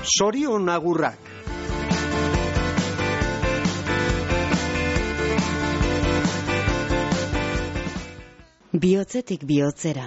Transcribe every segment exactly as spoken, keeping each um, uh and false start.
Zorion agurrak. Bihotzetik bihotzera.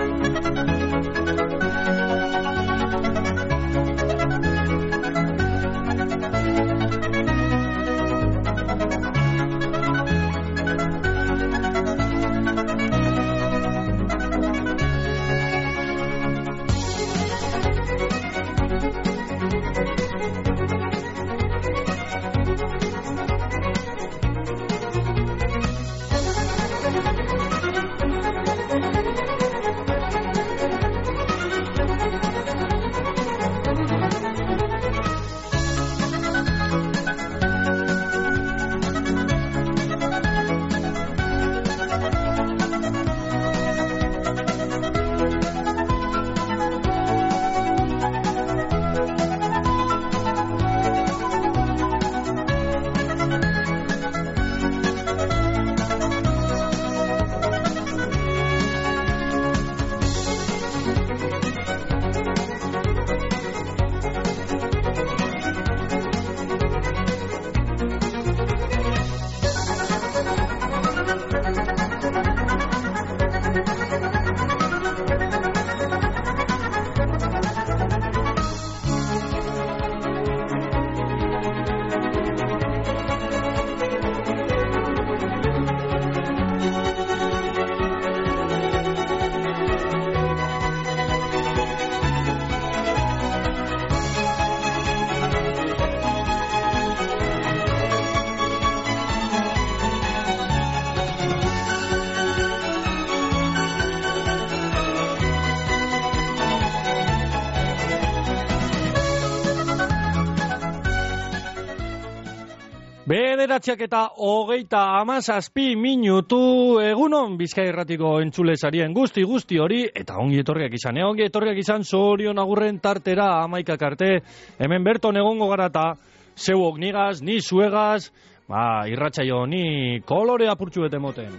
Bederatziak eta hogeita hamazazpi minutu egunon Bizkaia Irratiko entzule sarien guzti guzti hori eta ongi etorriak izan, eh? Ongi etorriak izan Zorion agurren tartera hamaikak arte, hemen berton egongo gara eta zeuok nigaz, ni zuegaz, ba, irratsaio ni kolore apurtxu bete moten.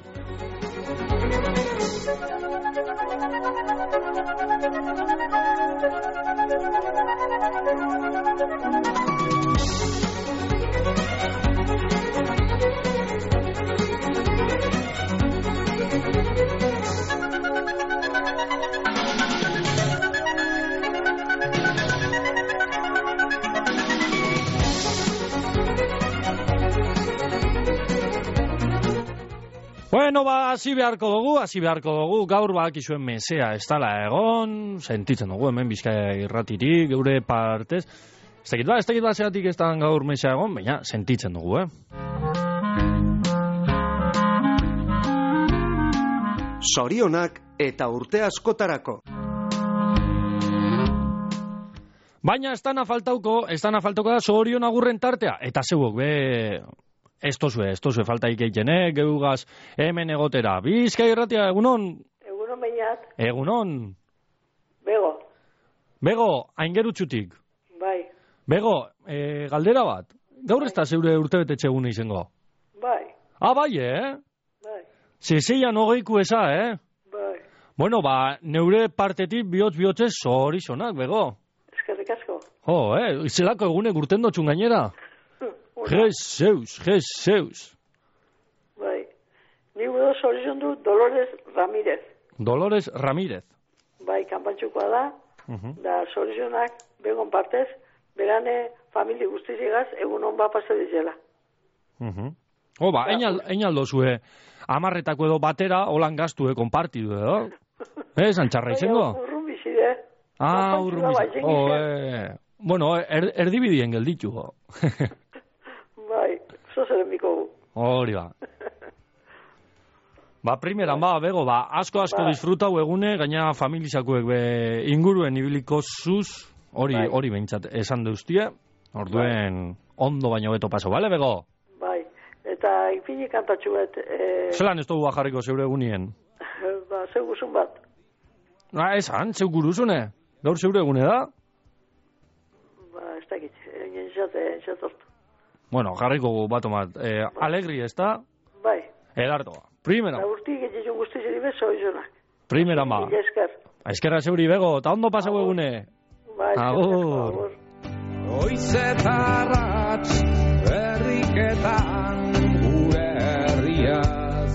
Bueno, ba, hasi beharko dugu, hasi beharko dugu, gaur bakizuen mesea ez dala egon, sentitzen dugu hemen Bizkaia Irratirik, geure partez, ez dakit ba, ez dakit ba zeatik ez da gaur mesea egon, baina sentitzen dugu, eh? Zorionak eta urte askotarako. Baina ez dana faltauko, ez dana faltauko da Zorion agurren tartea, eta zeuok, be... Ez tozue, ez tozue, falta ikeiten, eh? Geugaz hemen egotera. Bizkaia Irratia, egunon? Egunon bainat. Egunon? Bego. Bego, aingerutxutik. Bai. Bego, e, galdera bat. Gaur ez da zeure urtebetetxe eguna izango? Bai. Ah, bai, eh? Bai. Zezeian hogeiku eza, eh? Bai. Bueno, ba, neure partetik bihotz-bihotzez zorizonak, Bego. Eskerrik asko. Jo, eh? Zelako egunek urten dotxun gainera? Jesus, Jesus. Bai. Ni gudo zorizon du Dolores Ramirez. Dolores Ramirez. Bai, kanpantxukoa da. Uh-huh. Da zorizonak begon partez, berane famili guztizigaz egun hon bat pasa dizela. Uh-huh. Oh, ba, einal, einaldo zue amarretako edo batera holan gaztu, eh, konpartidu edo. Eh, zantxarra izango? Bai, urrun bizide. Ah, urrun bizide. Oh, eh. Bueno, er, erdibidien gelditu, jo. Bai, zozeren biko gu. Hori ba. Ba, primeran, ba, Bego, ba, asko-asko ba. Disfrutau egune, gaina familizakuek be inguruen ibiliko zuz, hori bai. Hori behintzat esan deustie, orduen bai. Ondo baino beto paso, bale, Bego? Bai, eta infini kantatxu bet... E... Zelan ez dugu bajarriko zeure egunien? Ba, zeu guzun bat. Na, esan, zeu guruzune, gaur zeure egune da? Ba, ez dakit, enxate, enxatortu. Bueno, jarriko batomat, eh, bai. Alegri ez da? Bai. Edarto, primera. Ba, urtik etxezun guzti zeribe zoizonak. Primera ma. Esker. Eskerra zeuri, Bego, eta ondo pasau egune. Bai, agur. Oizetarratz berriketan gure herriaz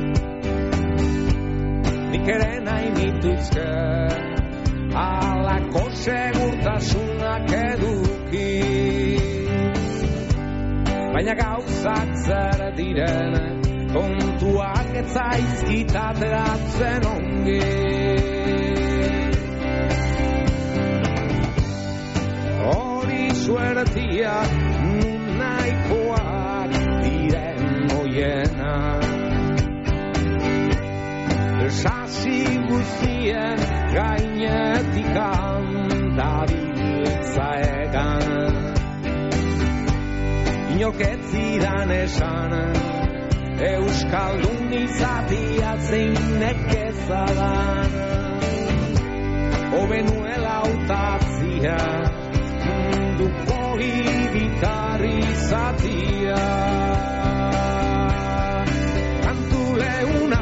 nik ere nahi nituzke halako segurtasunak eduki baina gauzak zer diren kontuak ez zaizkitatzen ongi suertia nahikoak diren oienak sasi guztien gainetikan dabiltza egan inork ez zidan esan euskaldun izatia zein nekezadan hobenuela hautatzia munduko hiritarri zatia kantu leuna.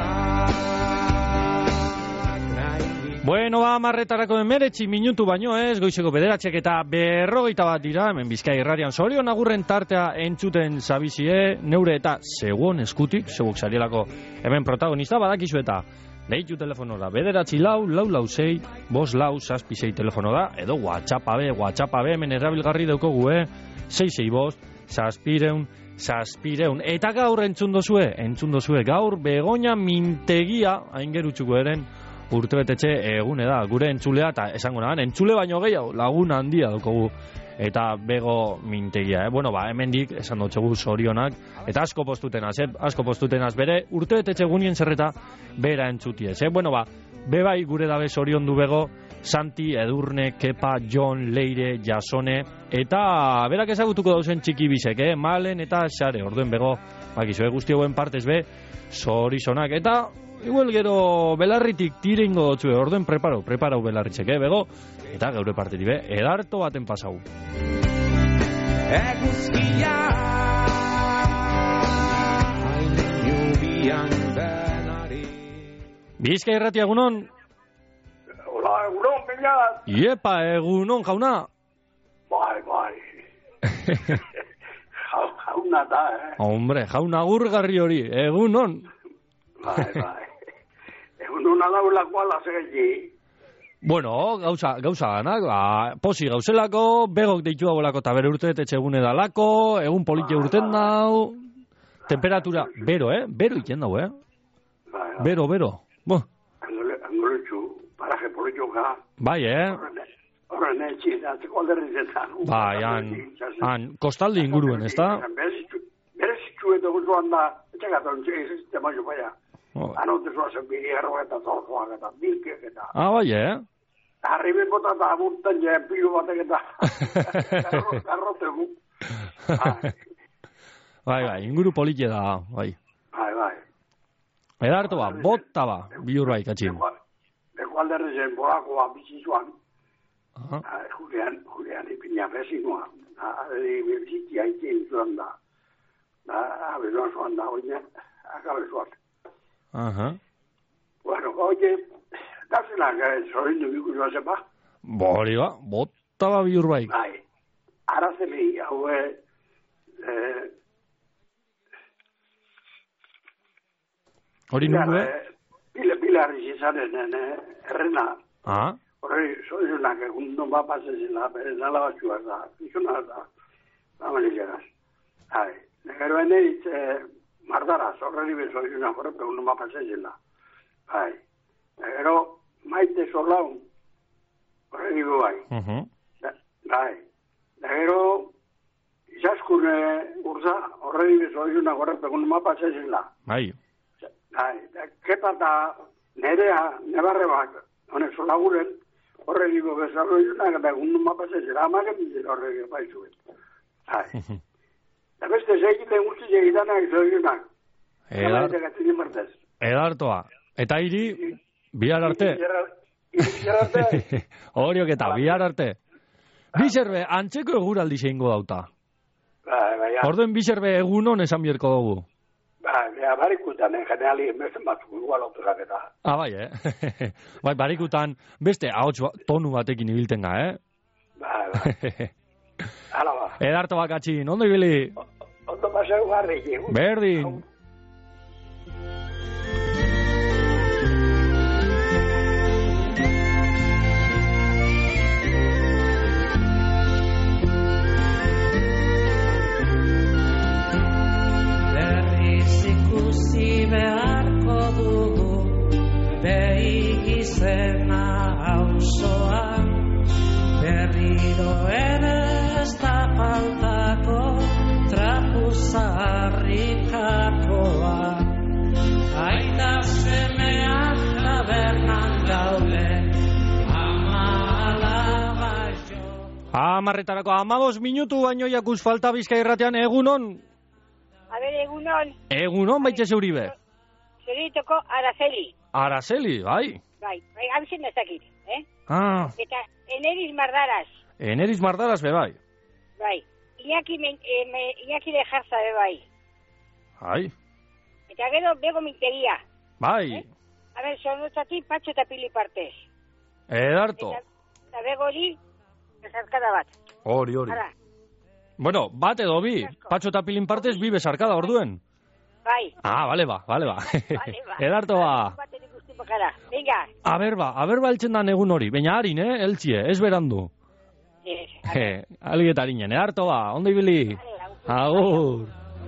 Bueno, ba, marretarako emeretzi minutu baino ez, goizeko bederatziak eta berrogeita bat dira, hemen Bizkai Irratian Zorion Agurren tartea entzuten zabizie, neure eta zegoen eskutik, zegoek zarielako hemen protagonista badakizu eta deitu telefonora, bederatzi lau, lau lau zei, bos lau, zazpi zei telefono da, edo WhatsApp abe, WhatsApp abe, hemen erabilgarri daukogu, eh? sei sei bost, zazpireun, zazpireun. Eta gaur entzun dozue, entzun dozue, gaur Begoña Mintegia, hain gerutxuko eren, urtebetetxe egune da, gure entzulea, eta esango nahan, entzule baino gehiago, lagun handia daukogu, eta Bego Mintegia, eh? Bueno, ba, hemendik, esan dutxegu zorionak, eta asko postutenaz, eh? Asko postutenaz bere, urtebetetxe gunien zerreta, bera entzutiez, eh? Bueno, ba, bebai gure dabe zorion du Bego, Santi, Edurne, Kepa, Jon, Leire, Jasone, eta berak ezagutuko dauzen txiki bizek, eh? Malen eta Xare, orduen Bego, bakizu, eh? Guzti hauen partez be, zorizonak, eta igual gero belarritik tiringo dutxue, orduen preparo, preparau belarritzek, eh, Bego? Eta geure partiti be, edarto baten pasau. Eguzkia inubian denari Bizkai Irratia egunon? Hola, egunon, peñat. Iepa, egunon, jauna? Bai, bai. Jauna da, eh? Hombre, jauna agurgarri hori, egunon? Bai, bai. Egunon adaulako alazegi. Bueno, gauza, gauza ganak, ba, posi gauzelako, Begok deitu dagoelako eta bere urte etxegune dalako, egun polite urten dau, temperatura, bero, eh? Bero iten dau, eh? Bai, bai. Bero, bero. Bo. Angoletxu, paraje politxoka. Bai, eh? Horren etxin, atzeko alderri zetan. Bai, han, han, kostalde inguruen, ez da? Berezitxu edo guzuan da, etxegaton txegiz ez temaio baina. Anote zoazen bilierro eta zorzoak eta bilkek eta... Ah, bai, eh? Arriben bota eta aburtan jen pilu batek eta... Garrotegu. Bai, bai, inguru polite da, bai. Bai, bai. Edarto ba, bota ba, bihur bai, katxin. Beko alderri zen bolakoa bizizuan. Julian, Julian ipina bezinoa. Aderi bizitia ikin zuan da. Abezoan zuan da, oina, akabezoan. Aha. Bueno, oye, dazenak, zorin du biku joan zepa? Bori ba, bota ba bihur bai. Bai, arazeli, hau, eh... Hori nungue? Pile, pilarri zizaren, errena. Ah? Horri, zoizunak, egun non bat pasezela, bere nala batxua da, izuna da, da manileraz. Hai, negeroen egit, mardaraz, horreri bezoizunak, horre, egun non bat pasezela. Hai, negero, maite zolaun, horreri bai. Uh-huh. Hai, negero, izaskune urza, horreri bezoizunak, horre, egun non bat pasezela. Bai. Hai, kepa eta nerea, nebarre bat, honek zolaguren, horregiko bezarroiunak, eta egun nun mapazezera, amaken dira horregiko baizuen. Hai. Eta beste segiten guzti segitanak zoiunak. Edartoa. Eta hiri, bihar arte. Bihar arte. Horiok eta, bihar arte. Bizerbe, antzeko eguraldi zeingo dauta. Orduen bizerbe egunon esan bierko dugu. Ba, barikutan, en generali, enbezen batzuk igual autorak eta. Ah, bai, eh? Bai, barikutan, beste ahots tonu batekin ibiltenga, eh? Bai, bai. Hala ba. Edarto bakatxin, ondo ibili? Ondo pasau garri. Berdin. Berriz ikusi beharko dugu behi izena auzoan, berriro ere ez da faltako trapu zaharrikakoa. Aita semeak tabernan gaude, ama alaba jo. Amarretarako amabos minutu baino jakuz falta Bizkai Irratian, egunon? A ber, egunon. Egunon baitxe zeuribe? Zeritoko Araceli. Araceli, bai. Bai, bai, abizien ezakit, eh? Ah, Eta Eneris Mardaraz, Eneris Mardaraz be bai. bai. Iñaki, men, eh, me, Iñaki de Jarza, be bai. Ai, Eta gero bego mintegia. bai. Eh? A ber, zorrotzatik patxo eta pili partez. Edarto. Eta, eta bego hori, bezarkada bat. Hori, hori. Ara, Bueno, bat edo bi. Patxo eta pilin partez bi besarkada orduen. bai. Ah, bale ba, bale ba. Vale, ba. Edarto ba. Baterik uste bakara. Venga. Aber ba, aber ba eltzen dan egun hori. Baina harin, eh, eltzie, ez berandu. Yes, He, algetarinen, edarto ba, ondo ibili. Agur.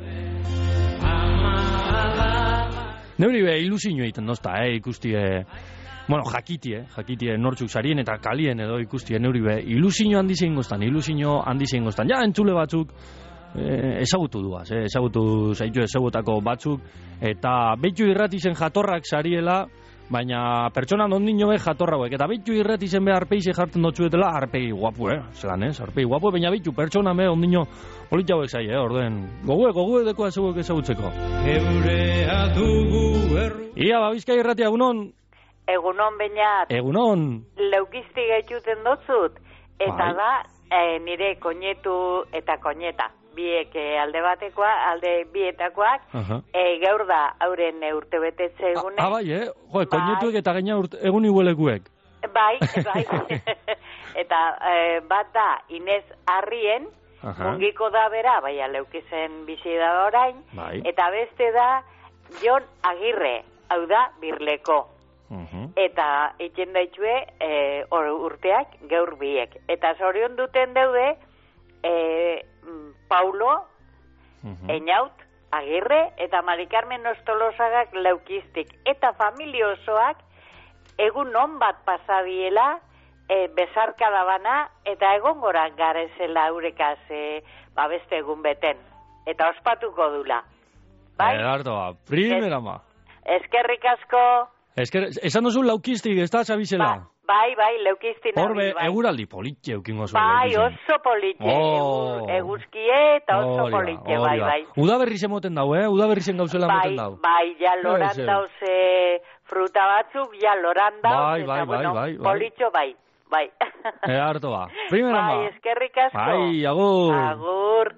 Neuri be, ilusinio egiten dozta, eh, ikusti, eh, bueno, jakiti, eh, jakiti, eh, nortzuk sarien eta kalien edo ikusti, eh, neuri be, ilusinio handi zein goztan, ilusinio handi zein goztan. Ja, entzule batzuk, eh, ezagutu duaz, eh, ezagutu zaitu ezagutako batzuk, eta beitu irrati zen jatorrak sariela, baina pertsona ondino be jatorra hauek, eta beitu irrati zen be arpeize jartzen dotzuetela, arpei guapu, eh, zelan, ez, arpei guapu, baina beitu pertsona be ondino polita hauek zai, eh, orduen, gogue, gogue dekoa ezaguek ezagutzeko. Eurea dugu erru. Ia, ba, Bizkai Irratia, egunon, Egunon bainat, egunon, leukizti gaituten dotzut, eta Bai. da e, nire koñetu eta koñeta. Biek e, alde batekoa, alde bietakoak, aha. e, gaur da hauren e, urtebetetze egune. Ah, bai, eh? Jo, Bai. koinetuek eta gaina urt, egun iguelekuek. Bai, bai. Eta e, bat da Inez Arrien, Aha. mungiko da bera, baina leukizen bizi da orain, Bai. eta beste da Jon Agirre, hau da Birleko. Uh-huh. Eta itxen daitxue e, urteak gaur biek. Eta zorion duten daude e, Paulo, Uh-huh. Eñaut, Agirre eta Mari Carmen Ostolosagak leukiztik. Eta familia osoak egun on bat pasabiela e, bezarkada bana eta egon gora garezela eurekaz e, ba beste egun beten. Eta ospatuko dula. Bai? Edarto, ba, primera ma. Eskerrik asko. Esker, esan duzu laukistik, ez da zabizela? Ba, bai, bai, leukizti nabil, Horbe, bai. eguraldi politxe eukingo zuen. Bai, leukizin. oso politxe. Oh. Egu- Eguzkie eta oso Hori ba, politxe, hori bai, ba. bai. Udaberri zemoten dau, eh? Udaberri zen gauzela Bai, moten dau. bai, ja loran Ese. dauz eh, fruta batzuk, ja loran dauz, Bai, eta bai, bai, bueno, bai, bai. politxo bai, bai. Edarto, ba. Primera ma. Bai, eskerrik asko. Bai, agur. Agur.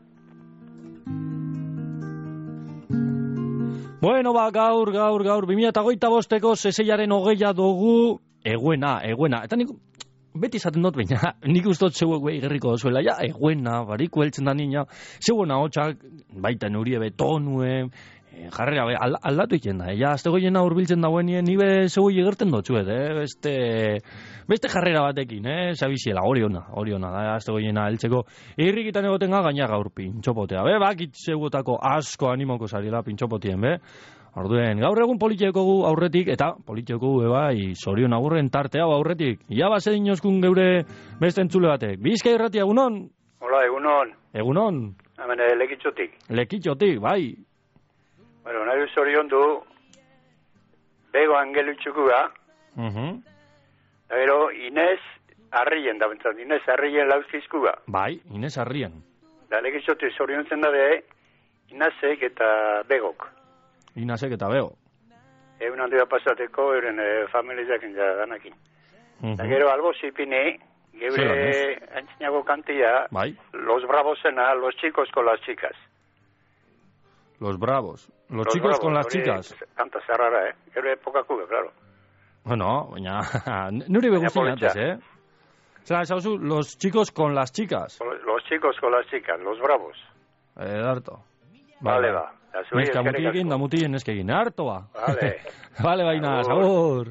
Bueno, ba, gaur, gaur, gaur, bi mila eta hogeita bosteko zeseiaren hogeia dugu, eguena, eguena. Eta nik, beti izaten dut, baina, nik ustot zeuek behi gerriko dozuela, ja, eguena, bariko heltzen da nina, zeuena hotxak, baita nurie betonue, jarrera, be, al, aldatu iken da, ja, azte goiena urbiltzen dagoenien, nibe zeuei egerten dotzuet, eh, beste, beste jarrera batekin, eh, zabiziela, hori ona, hori ona, da, azte goiena heltzeko, irrikitan egoten ga, gaina gaur pintxopotea, be, bakit zeugotako asko animoko zariela pintxopotien, be, orduen, gaur egun politieko gu aurretik, eta politieko gu, bai, zorion agurren tartea aurretik, ja, base dinoskun geure beste entzule batek, Bizkai Irratia, egunon? Hola, egunon. Egunon, Hemen lekitzotik. lekitxotik, bai, Bueno, nahi zorion du, bego angelu txukua, uh da gero Inez Arrien da bentzat, Inez Arrien lauzkizkua. bai, Inez Arrien, Da lekitzotik zorion zen da be, Inazek eta begok. Inazek eta beo. Egun handi bat pasateko, euren e, familizak inda danakin. Uh Da gero albo zipini, geure antzinago kantia, Bai, los bravosena, los chicos con las chicas. los bravos, los, Los chicos bravos, con las hori chicas. Kanta zerrara, eh? Gero epoka kuga, claro. Bueno, baina, nuri beguztin politxa. antes, eh? Zera, esauzu, los chicos con las chicas. Los chicos con las chicas, los bravos. Edarto. Vale, ba. Neska mutilekin da mutilen neskekin. Harto ba. Vale. Vale, baina, sabor.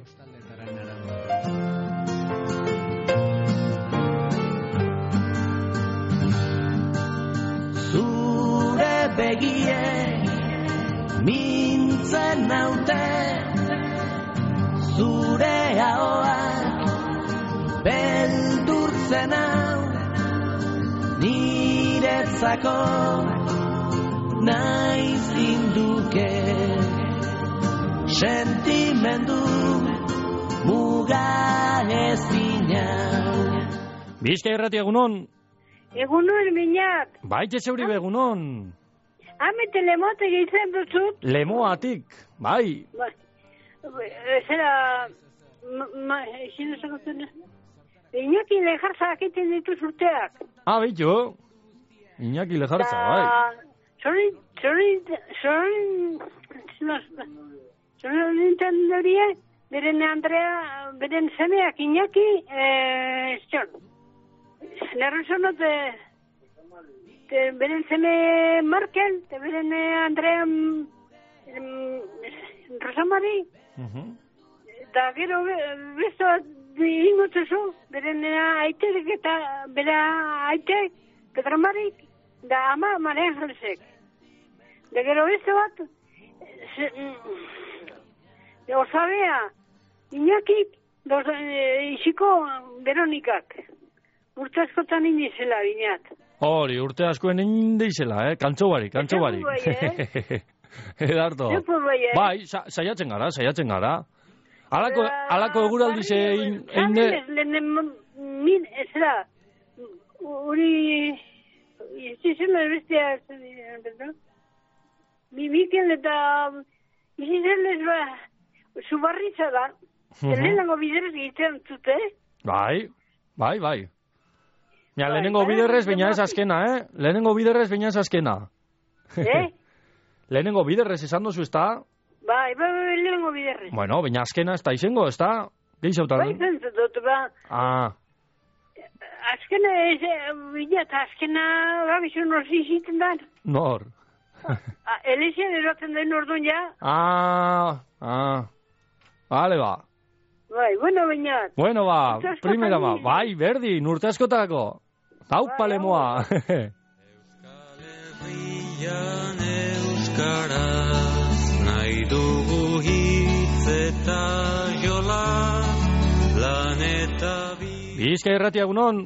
Zure begie mintzen naute, zure ahoak beldurtzen hau, niretzako naiz induke, sentimendu muga ezina. Bizka irrati egunon. Egunon, minat. Baite zeuri begunon. Hame telemote gehitzen duzut. Lemoatik, bai. Bai. Zera, ezin ezagutzen. Iñaki lejarza akiten dituz urteak. Ah, bitu. Iñaki lejarza, bai. Zorin, zorin, zorin, zorin nintzen dorie, beren Andrea, beren semeak Iñaki, ez zon. Nerrezonot, beren seme Markel, beren Andrea Rosamari, eta gero besto ingotzezu, beren aitek eta bera aitek, Petramarik, da ama Mare Angelesek. Da gero beste bat, osabea, Iñakik, isiko Veronikak. Urte askotan indizela, binat. Hori, urte askoen indizela, eh? Kantxo bari, kantxo bari. Edarto. Bai, saiatzen gara, saiatzen gara. Alako, alako eguraldize eine... Min, ez da, uri... Izizela bestia... Mi Mikel eta... Izizela ez ba... Zubarritza da. Lehenengo biderez egiten zute. Bai, bai, bai. Ja, lehenengo biderrez baina ez azkena, eh? Lehenengo biderrez baina ez azkena. Eh? Lehenengo biderrez esan dozu, ez da? Bai, bai, bai, lehenengo biderrez. Bueno, baina azkena ez da izango, ez da? Gehizautan. Bai, zentzut, ba. Ah. Azkena ez, bila, eta azkena gabizu norzi ziten da. Nor? Elizia eroten den orduan ja. Ah, ah. Vale, ba. Bai, bueno, baina. Bueno, ba, primera ba. Bai, berdin, urte askotako. Hau palemoa. Euskal Herrian euskaraz nahi dugu hitz eta jola lan eta bi... Bizka irratia egunon.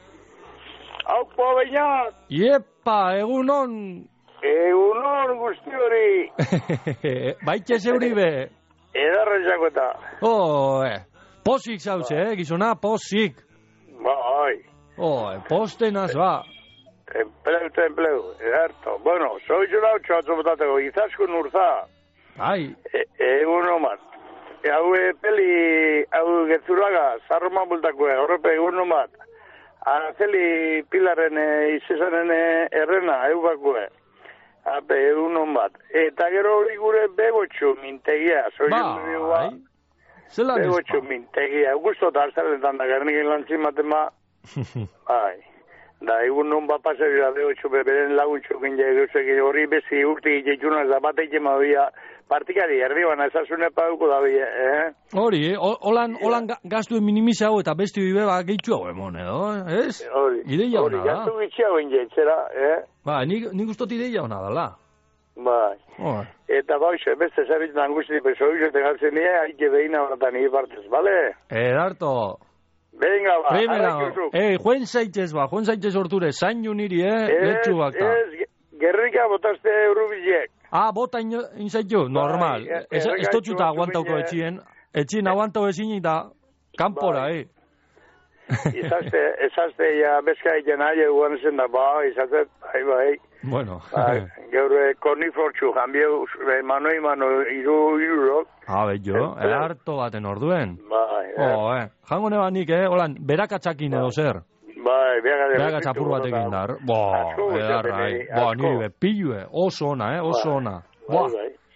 Haupa bainat. Iepa, egunon. Egunon guzti hori. Baitxe zeuri be. Edarren jakota. Oh, eh. Posik zauze, eh, gizona, posik. Bai. Oh, postenaz, ba. Empleu eta empleu, edarto. Bueno, soizu lautxo atzobotateko, izaskun urza. Bai. Egun omat. Hau peli, hau getzuraga, zarroman bultakoa, horrepe egun omat. Araceli Pilarren izesanen errena, eubakue. Ape, egun hon bat. Eta gero hori gure begotxu mintegia. Bai. Zelan ez ba? Begotxu mintegia. Gusto eta alzaretan da garnikin lantzin matema. Bai. Da, egun hon bat pasarira begotxu beberen laguntxu ginja egusekin hori bezi urti gitxuna ez da bat eiken mabia partikari erdi bana esasune pauko da bie, eh? Hori, eh? Holan, holan gaztuen minimiza hau eta besti bibe ba gehitxu hau emon, edo, ez? Hori. Ideia hona da. Hori, gaztu gitxi hau ingetzera, eh? Ba, nik, nik ustot ideia hona dala. Bai. Oh. Eta bauxe, beste zerritzen angusti peso hori tegatzen nire, haike behina horretan nire partez, bale? Edarto. Venga, ba, Primera, eh, joen zaitez ba, joen zaitez horture, zain niri, eh, letxu bakta. Ez, gerrika botazte eurobilek. Ah, bota inzaitu, normal. Bai, ez ez dutxuta aguantauko etxien. Etxien aguantau ezin eta kanpora, bai. eh. Izazte, izazte, ja, bezka egin aile guan zen da, ba, izazte, bai, bai. Bueno. Bai, geure konifortxu, janbieu, manoi, mano, iru, irurok. Ah, behitu, edarto baten orduen. Bai, eh. Oh, eh. Jango neba nik, eh, holan, berakatzakin edo zer. Bai, berak Berak apur batekin dar. Bo, edarra, eh. Bo, nire be, pilue, oso ona, eh, oso ona. Boa,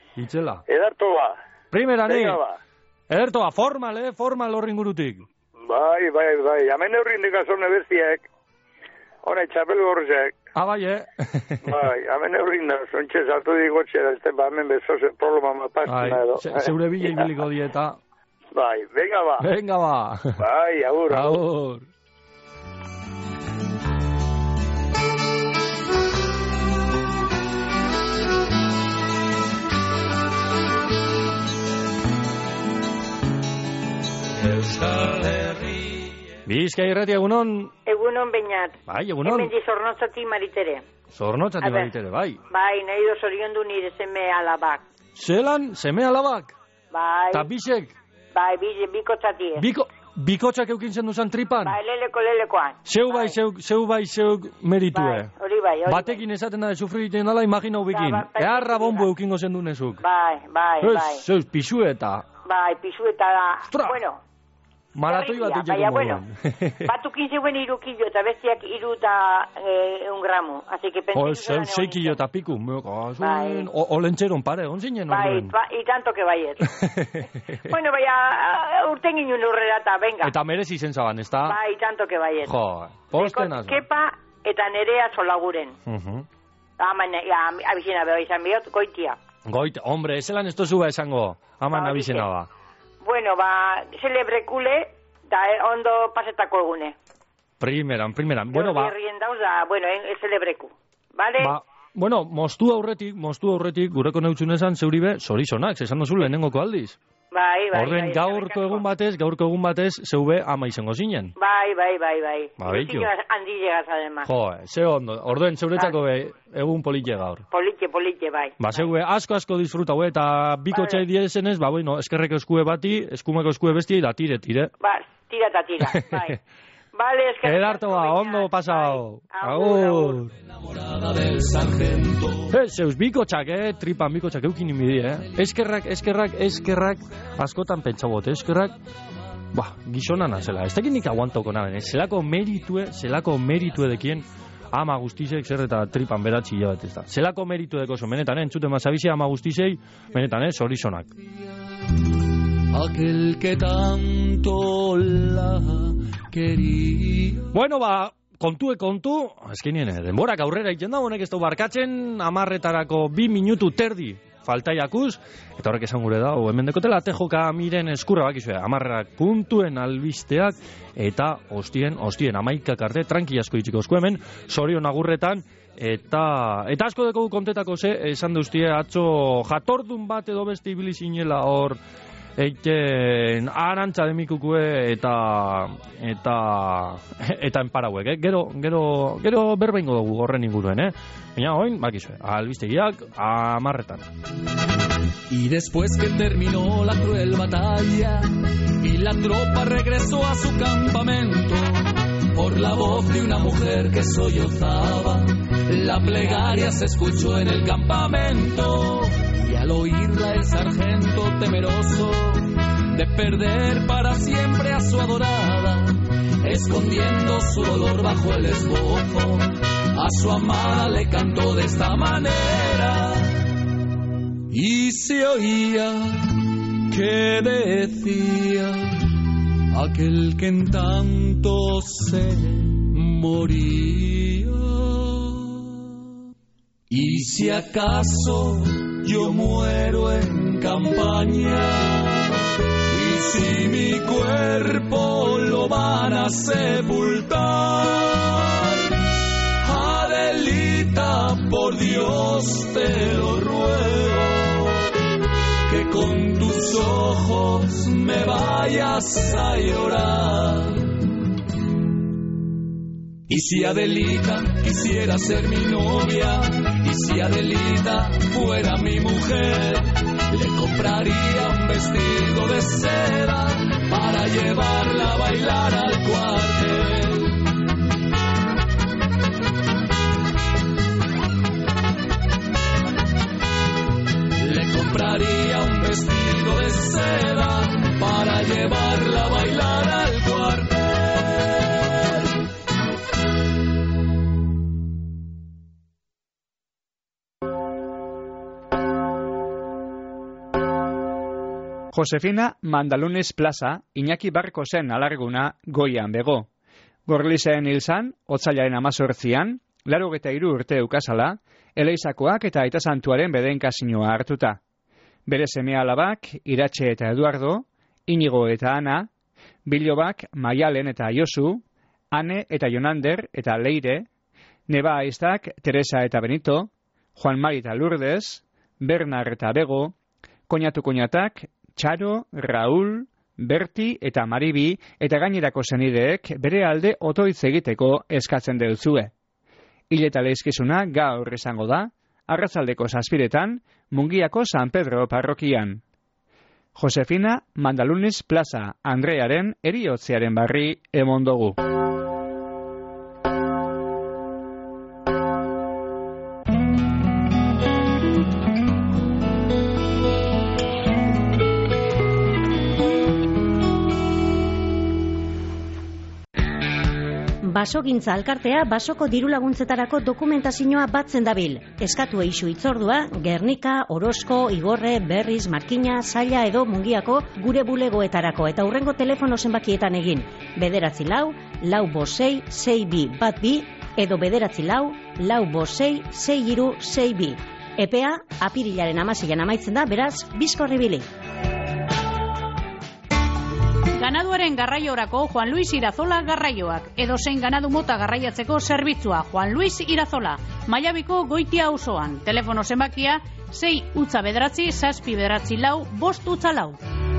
itzela. Edarto ba. Primera ni. Ederto ba, formal, eh, formal horrin gurutik. Bai, bai, bai. Hemen eurrin dikazone bestiak. Hone, txapel gortzak. Ah, bai, eh? Bai, hemen eurrin da. Zontxe sartu digotxera, ez ba, hemen bezoz problema mapazten edo. Zeure bila ibiliko dieta. Bai, venga ba. Venga ba. Bai, agur. Agur. Euskal Herri Bizkai irratia, egunon? Egunon beñat. Bai, egunon. Hemen di zornotzati maritere. Zornotzati maritere, bai. Bai, nahi do zorion du nire seme alabak. Zelan, seme alabak? Bai. Ta bisek? Bai, bile, bikotzati. Biko, bikotzak eukintzen duzan tripan? Bai, leleko, lelekoan. Zeu bai, zeu, zeu bai, zeu meritue. Bai, hori bai, hori batekin esaten da, sufri egiten dala, imagina ubikin. Ba, ba, Earra bombo eukingo zendu nezuk. Bai, bai, Eus, bai. zeus, pisu eta... Bai, pisu eta da... Ostra! Bueno... Maratoi bat itxeko baina, moduan. Bueno, batukin zeuen iru kilo eta bestiak iru eta eh, un gramo. Así que pensé... Jo, zeu, sei kilo eta piku. Bai. Olentxeron pare, egon zinen Bai, orduen. ba, y tanto que baiet. Bueno, baina urten ginen urrera eta, venga. Eta merezi zen zaban, ez da? Bai, tanto que baiet. Jo, posten azo. Kepa eta nerea solaguren. Uh -huh. Ama, ja, abizena beha izan bihot, goitia. Goit, hombre, ezelan ez tozu ba esango. Aman Ba, abizena ba. Bueno, ba, celebrekule, da ondo pasetako egune. Primeran, primeran. Bueno, ba... Herrien dauz da, bueno, en, celebreku. Vale? Ba, bueno, moztu aurretik, moztu aurretik, gureko neutxunezan, zeuribe, zorizonak, esan dozu lehenengoko aldiz. Bai, bai, Orden, bai, gaurko egun batez, gaurko egun batez, zeube ama izango zinen. Bai, bai, bai, bai. Ba, beitu. Handi llegaz, además. Jo, ze ondo. Orden, zeuretzako be, egun politxe gaur. Politxe, politxe, bai. Ba, zeube, asko, asko disfrutau, eta biko txai diezenez, ba, bueno, eskerreko eskue bati, eskumeko eskue besti, da tire, tire. Ba, tira eta tira, bai. Vale, eskerreko. Ederto ba, ondo pasao. Agur, agur. Eh, zeus, biko txak, eh, tripan biko txak, eukin imidi, eh. Eskerrak, eskerrak, eskerrak, askotan pentsabot, eskerrak, ba, gizona nazela, ez tekin nik aguantoko naben, eh? Zelako meritue, zelako meritue dekien, ama guztizek zer eta tripan beratzi hilabet ez da. Zelako meritu deko zo, menetan, eh, entzuten mazabizia ama guztizei, menetan, eh, zorizonak. Aquel que tanto la quería. Bueno, ba, kontue kontu, azkenien, denborak aurrera egiten da, honek ez du barkatzen, amarretarako bi minutu terdi faltaiakuz, eta horrek esan gure da, o hemen dekotela, tejoka miren eskurra bakizue, amarrerak puntuen albisteak, eta ostien, ostien, amaikak arte, tranqui asko itxiko esku hemen, zorion agurretan, eta eta asko deko kontetako ze, esan duztie, atzo jatordun bat edo beste ibili zinela hor, Eiten arantza demikukue eta eta eta enparauek, eh? Gero, gero, gero berbaingo dugu horren inguruen, eh? Baina oin, bakizue, albistegiak amarretan. Y después que terminó la cruel batalla y la tropa regresó a su campamento, por la voz de una mujer que sollozaba, la plegaria se escuchó en el campamento. Y al oírla el sargento temeroso de perder para siempre a su adorada, escondiendo su dolor bajo el esbozo, a su amada le cantó de esta manera. Y se oía que decía aquel que en tanto se moría. Y si acaso yo muero en campaña, y si mi cuerpo lo van a sepultar, Adelita, por Dios te lo ruego, que con tus ojos me vayas a llorar. Y si Adelita quisiera ser mi novia, y si Adelita fuera mi mujer, le compraría un vestido de seda para llevarla a bailar al cuartel. Le compraría un vestido de seda para llevarla a bailar al cuartel. Josefina Mandalunes Plaza, Iñaki Barko zen alarguna goian bego. Gorlizen hilzan, otzailaren amazortzian, larogeta hiru urte eukazala, Eleizakoak eta Aita Santuaren bedenkazinoa hartuta. Bere seme alabak, Iratxe eta Eduardo, Inigo eta Ana, Bilobak, Maialen eta Josu, Ane eta Jonander eta Leire, Neba aiztak, Teresa eta Benito, Juan Mari eta Lourdes, Bernard eta Bego, Koñatu koñatak, Txaro, Raúl, Berti eta Maribi eta gainerako zenideek bere alde otoitz egiteko eskatzen duzue. Hil eta leizkizuna gaur izango da, arratsaldeko zazpiretan, Mungiako San Pedro parrokian. Josefina Mandalunes Plaza Andrearen eriotzearen barri emon dugu. Basogintza alkartea basoko dirulaguntzetarako dokumentazioa batzen dabil. Eskatu eixu itzordua, Gernika, Orozko, Igorre, Berriz, Markina, Zaila edo Mungiako gure bulegoetarako eta hurrengo telefono zenbakietan egin. Bederatzi lau, lau bosei, sei bi, bat bi, edo bederatzi lau, lau bosei, sei iru, sei bi. Epea, apirilaren amaseian amaitzen da, beraz, bizkorri bili. Ganaduaren garraiorako Juan Luis Irazola garraioak, edo zein ganadu mota garraiatzeko zerbitzua Juan Luis Irazola, Maiabiko Goitia auzoan. Telefono zenbakia sei utza bederatzi, zazpi bederatzi lau, bost utza lau.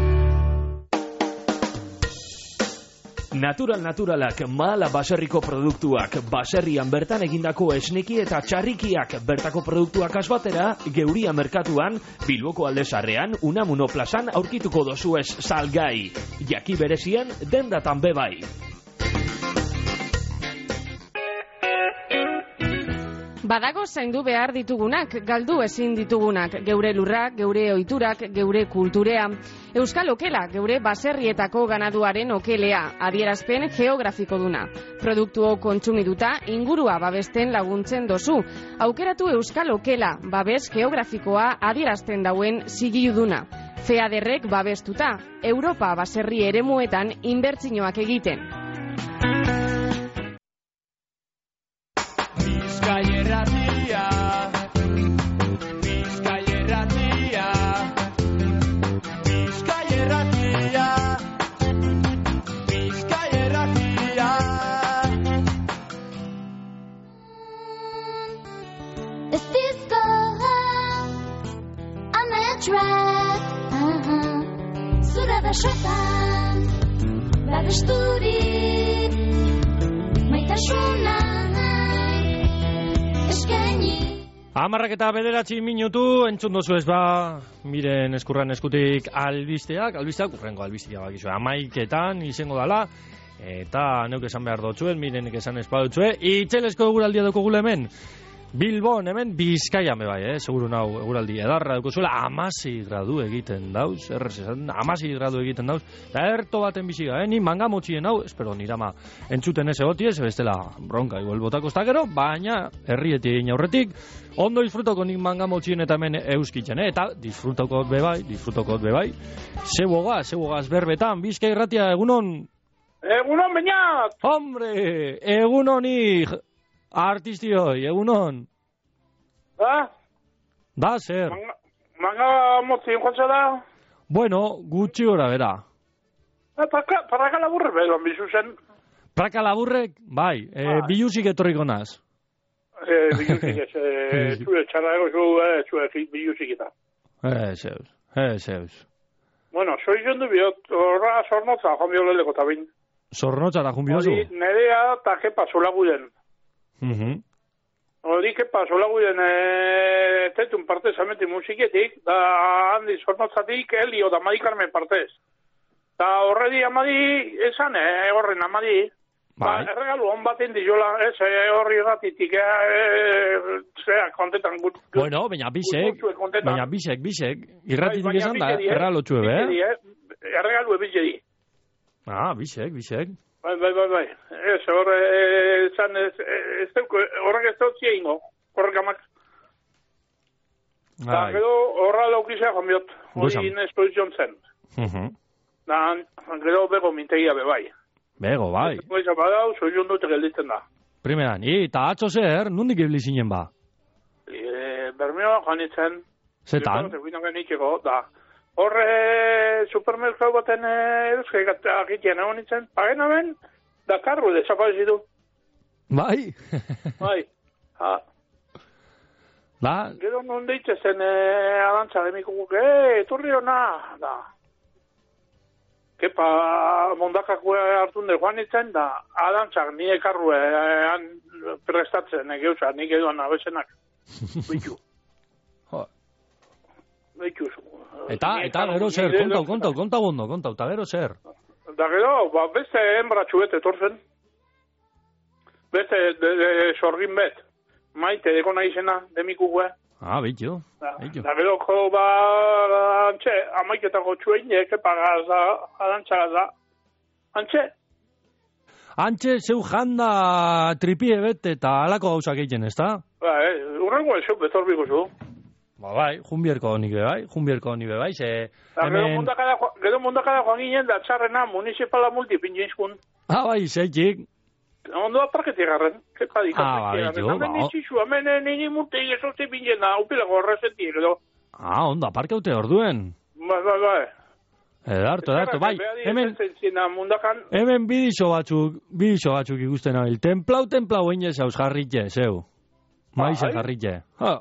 Natural naturalak, Mahala baserriko produktuak, baserrian bertan egindako esneki eta txarrikiak, bertako produktuak asbatera, Geuria merkatuan, Bilboko alde sarrean, Unamuno plazan aurkituko dozuez salgai. Jaki berezien, dendatan bebai. Badago zaindu behar ditugunak, galdu ezin ditugunak, geure lurrak, geure ohiturak, geure kulturea. Euskal Okela, geure baserrietako ganaduaren okelea, adierazpen geografiko duna. Produktuo kontsumiduta, ingurua babesten laguntzen dozu. Aukeratu Euskal Okela, babes geografikoa adierazten dauen zigiluduna. Feaderrek babestuta, Europa baserri eremuetan inbertsioak egiten. Bizkaierratia, Bizkaierratia, Bizkaierratia, Bizkaierratia. It's disco on the track, uh-huh. Zure basotan, babesturik, maitasuna. Amarrak eta bederatzi minutu, entzun dozu ez ba, miren eskurran eskutik albisteak, albisteak, urrengo albisteak bakizue, amaiketan izango dala, eta neuk esan behar dutxuen, mirenek esan espadutzue, itxelesko eguraldia duko gule hemen, Bilbon, hemen Bizkaian bebai, eh? Seguru nau eguraldi edarra duko zuela, amasi gradu egiten dauz, errez esan, amasi gradu egiten dauz, eta erto baten biziga, eh? Ni manga motxien hau, espero nirama entzuten ez egoti ez, bestela bronka igual botako ez da gero, baina herrieti egin aurretik, ondo disfrutoko nik manga motxien eta hemen euskitzen, eh? Eta disfrutoko bebai, disfrutoko bebai, zeboga, zebogaz berbetan, Bizkai Irratia, egunon? Egunon, bainat! Hombre, egunoni! Artisti hoi, egunon? Da? Da, zer? Manga, manga motzien joatza da? Bueno, gutxi gora, bera. Eh, praka, praka laburre, bedo, bizu zen. Praka laburrek? Bai, e, ah. Biluzik etorriko naz. Eh, biluzik ez, eh, txue txarra ego, txue biluzik eta. Eh, zeus, eh, zeus. Bueno, soi jondu biot, horra zornotza, joan bioleleko tabin. Zornotza da junbiozu? Hori, nerea eta jepa zola guien. Mhm. Hori, kepa, sola guien e, tetun partez ameti musiketik, da handi zornotzatik helio da Madi Carmen partez. Da horredi amadi, esan, e, horren amadi, ba, erregalu hon baten dizola, ez, e, horri ratitik, e, zera, kontetan gut. Bueno, baina bisek, baina bisek, bisek, irratitik esan da, erregalo txue, eh? Erregalu ebizedi. Ah, bisek, bisek. Bai, bai, bai, bai. Ez, horre, zan, ez, ez teuko, horrek ez dut zieingo, horrek amak. Eta, gero, horra laukizea, joan biot, hori nespozion zen. Mhm. Da, gero bego mintegia bebai. Bego, bai. Goiza badau, soion dute gelditzen da. Primeran, i, eta atzo zer, nondik ibili zinen ba? E, Bermeo joan itzen. Zetan? Zetan? Da. Horre, supermerkau baten euskak agitean egon itzen, pagena ben, da karru desaparezidu. Bai? Bai. Ha. Da? Gero non deitzezen eh, adantza demikuk, eh, etorri hona, da. Kepa mondakak hartun de joan itzen, da, adantzak nire karru eh, prestatzen, egeutza, nik eduan abesenak. Bitu. Bitu. Eta, eta gero zer, kontau, kontau, kontau ondo, kontau, eta gero zer. Da gero, ba, beste enbratxu bet etorzen. Beste de, de, sorgin bet. Maite, deko nahi zena, demikugue. Ah, bitu. Da, da gero, jo, ba, antxe, amaiketako txuein, eke pagaz da, adantxagaz da. Antxe? Antxe, zeu janda tripie bet eta alako gauzak egiten, ez da? Ba, eh, urrengo ez, betorbiko zu. Ba, bai, junbierko honi be bai, junbierko honi be bai, ze... Da, gero hemen... mundakada, gero mundakada joan ginen da txarrena municipala multipinjinskun. Ah, bai, zeitik. Ondo aparketik garren, kepa dikaz. Ah, bai, jo, ba... Hemen nintxixu, hemen nini mutei esote pingen da, upilako horrezetik, edo. Ah, ondo, aparkeute orduen. Bai, bai, bai. Edarto, edarto, bai, hemen... Hemen bidizo batzuk, bidizo batzuk ikusten abil. Templau, templau egin ez hauz jarritxe, zeu. Maizen jarritxe. Ha.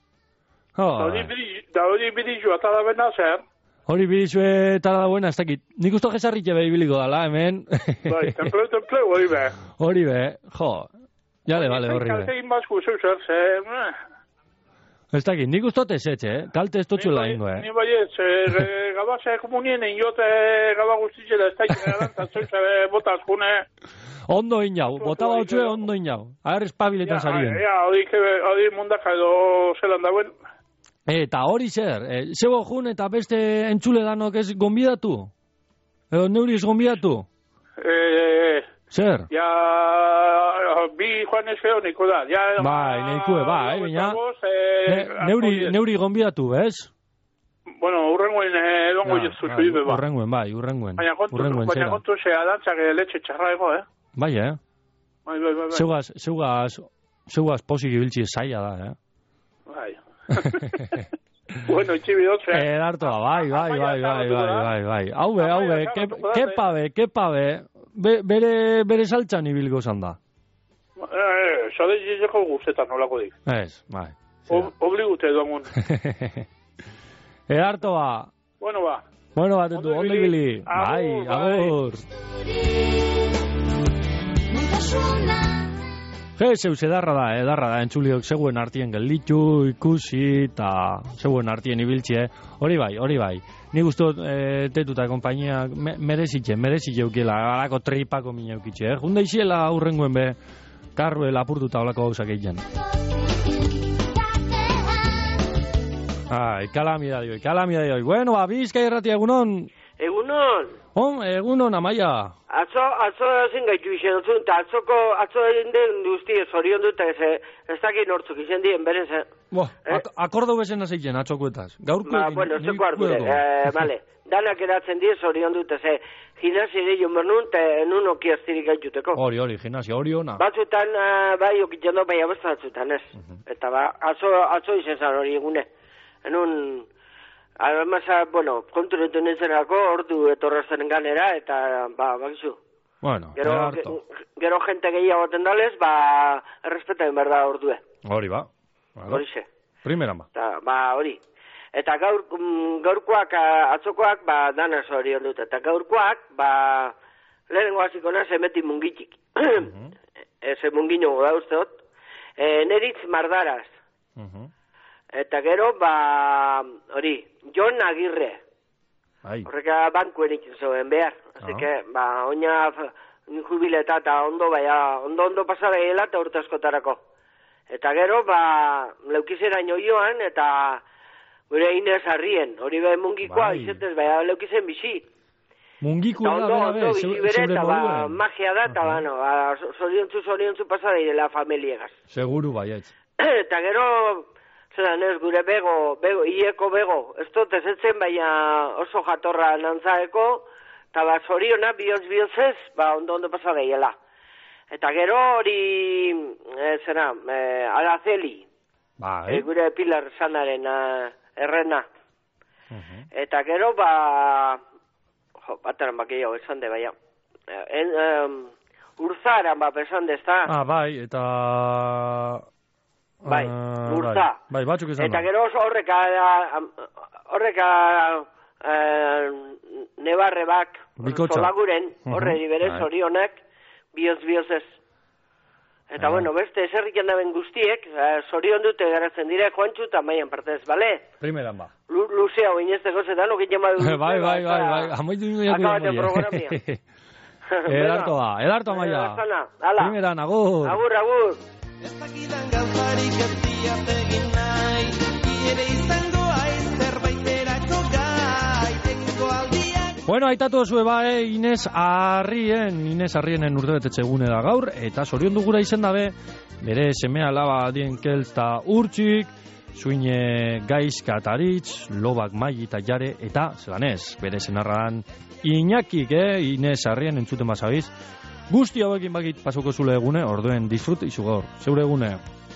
Da hori bidizu eta da bena zer? Hori bidizu eta da buena, ez dakit. Nik usto jesarritxe behi biliko dala, hemen. Bai, templeu, templeu, hori be. Hori be, jo. Jale, bale, hori be. Kalte inbazku zeu zer, zer. Ez dakit, nik usto tezetxe, eh? Kalte ez totxula ingo, eh? Ni bai ez, gabase komunien ingote gaba guztitxe da ez dakit, garantzat zeu zer, bota azkune. Ondo inau, bota bautxue ondo inau. Aher espabiletan zarien. Ja, hori mundaka edo zelan dauen. Eta hori zer, e, zego jun eta beste entzule danok ez gonbidatu? Edo neuri ez gonbidatu? Eh, zer? Ja, bi joan ezkeo niko da. Ja, bai, neikue, bai, baina ne, neuri, neuri gonbidatu, ez? Bueno, urrengoen edongo ja, jezu zuibe, ba. Urrengoen, bai, urrengoen. Baina kontu, urrengoen baina kontu ze adantzak letxe txarra ego, eh? Bai, eh? Bai, bai, bai. Zeugaz, zeugaz, zeugaz posik ibiltzi zaila da, eh? Bai. Bueno, itxibi dotze. Eh, dartoa, bai, bai, bai, bai, bai, bai, bai. Hau be, hau be, kepa be, kepa be, bere, bere saltxan ibilgo zan da. Eh, sade jizeko guztetan nolako dik. Ez, bai. Obligute duamun. Eh, dartoa. Bueno, ba. Bueno, bat, etu, ondo ibili. Bai, agur. Je, zeu, edarra da, edarra da, entzuliok zeuen artien gelditu, ikusi, eta zeuen artien ibiltzie. Hori bai, hori bai. Ni guztot, e, tetuta kompainia me, merezitxe, merezitxe eukiela, alako treipako mina eukitxe, eh? Junda iziela aurrengoen be, karrue lapurtuta olako gauzak egin. Ai, kalamida dioi, kalamida dioi. Bueno, ba, Bizkai Irratia egunon. Egunon. On, egunon, Amaia. Atzo, atzo ezin gaitu izen dut, eta atzoko, atzo egin den guzti zorion dut, ez, ez dakit nortzuk izen dien, berez, eh? Bo, eh? ak akordo bezen azeitzen, atzokuetaz. Gaurko ba, egin, bueno, zeko ardure, eh, vale. Danak eratzen die zorion dut, ez, eh, gimnasi ere joan bernun, eta nun oki aztirik gaituteko. Hori, hori, gimnasi, hori ona. Batzutan, uh, bai, okitzen dut, bai, abesta batzutan, ez? Uh -huh. Eta, ba, atzo, atzo izen zan hori egune. Enun... Además, bueno, konturetu nintzerako ordu etorrazten ganera, eta, ba, bakizu. Bueno, gero, ge, gero gente gehiago tendales, ba, errespetaen berda ordue. Hori ba. Hori ze. Primera ba. Ta, ba, hori. Eta gaur, gaurkoak, atzokoak, ba, danaz hori ondut. Eta gaurkoak, ba, lehenengo hasiko naz, emeti mungitik. Uh -huh. Eze mungino da usteot. E, neritz mardaraz. Uh -huh. Eta gero, ba, hori, Jon Agirre. Ai. Horreka bankuen ikin zoen behar. Así ah. que, ba, oina jubileta eta ondo, baina, ondo ondo pasara gela eta urte askotarako. Eta gero, ba, leukizera joan eta gure Inez Arrien. Hori be mungikoa, bai. Izetez, baina leukizen bizi. Mungikoa da, bera, bera, zeure moduen. Ba, magia da, eta, uh -huh. Bano, ba, zoriontzu, zoriontzu pasara gela familiegaz. Seguru, baietz. Eta gero... zeran ez gure bego, bego, ieko bego, ez dut ezetzen, baina oso jatorra nantzaeko, eta ba, zoriona, bioz biozez, ba, ondo ondo pasa gehiela. Eta gero hori, e, zera, e, Araceli, bai. e, gure Pilar Sanaren uh, errena. Uh-huh. Eta gero, ba, jo, bataran bakio, esan de, baina, en, um, urzaran, ba, esan de, ez da? Ah, bai, eta... Bai, uh, urza. Bai, bai, batzuk izan eta da. gero oso horreka, horreka, uh, nebarrebak, Bikotxa. Zolaguren, horre Uh-huh. bere Bai. zorionak, bioz bioz ez. Eta Ah. bueno, beste eserrik handaben guztiek, uh, zorion dute garatzen dire, Juantxu eta Maian partez, bale? Primeran ba. Lu, luzea oinezteko zetan, okin jamadu. Bai, bai, bai, bai, amaitu nioiak Akabate programia. Edarto ba, edarto amaia. Primeran, agur. Agur, agur. Ez dakidan gauzarik ez diat egin nahi, ere izango aiz zerbaiterako gai, egingo aldiak... Bueno, aitatu zue ba, eh, Inez Arrien, Inez Arrienen urtebetetxe egune da gaur, eta zorion dugura izen dabe, bere semea laba adien kelta urtsik, zuine gaizka taritz, lobak maili eta jare, eta zelanez, bere senarran Iñakik, eh, Inez Arrien entzuten basabiz, guzti hauekin bakit pasoko zule egune, orduen disfrut izu gaur, zeure egune.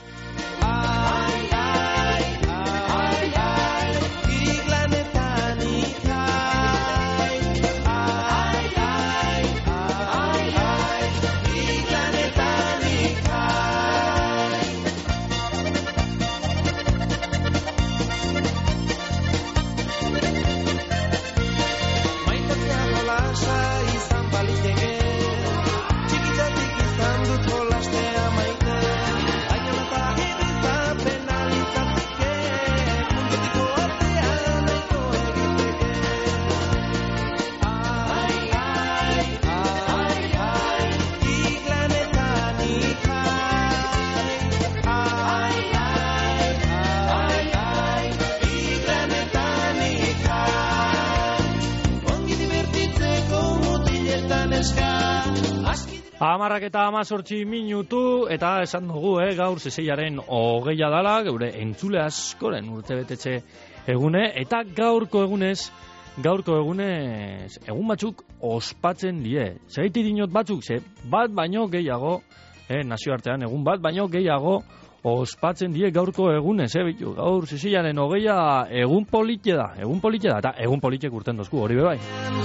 Amarrak eta amazortzi minutu, eta esan dugu, eh, gaur zeseiaren hogeia dala, geure entzule askoren urtebetetxe egune, eta gaurko egunez, gaurko egunez, egun batzuk ospatzen die. Zergaiti dinot batzuk, ze bat baino gehiago, eh, nazioartean egun bat baino gehiago ospatzen die gaurko egunez, eh, bitu, gaur zeseiaren hogeia egun politxe da, egun politxe da, eta egun politxek urten dozku, hori bebai.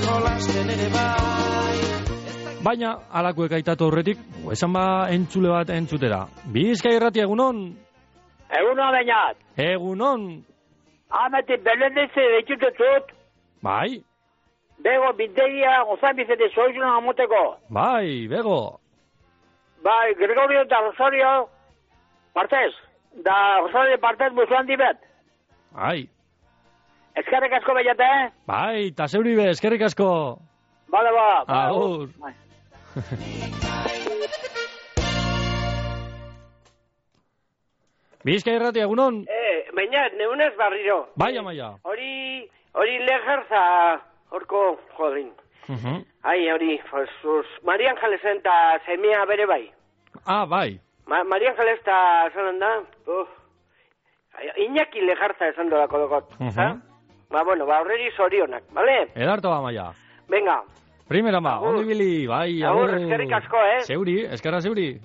Baina, alakuek aitatu horretik, esan ba entzule bat entzutera. Bizkai irrati egunon? Egunon bainat. Egunon? Ametik belendetze ditutut. Bai. Bego, bintegia, gozan bizete soizunan amoteko. Bai, bego. Bai, Gregorio eta Rosario partez. Da Rosario partez buzuan dibet. Bai. Eskerrik asko bellate, eh? Bai, eta zeuri be, eskerrik asko. Bale, ba. Agur. Bai. Bizkai irrati egunon? Eh, baina, neunez barriro. Bai, amaia. Hori, hori leherza, horko, jodin. Uh-huh. Ai, hori, pues, Marian Jalesen eta semia bere bai. Ah, bai. Ma, Marian Jales eta esan da, uf, Iñaki lejarza esan dolako dokot. Uh-huh. Ba, bueno, ba, horreri zorionak, bale? Edarto ba, amaia. Venga. Primera ma, ondo ibili, bai, agur. Agur, eskerrik asko, eh? Zeuri, eskerra zeuri.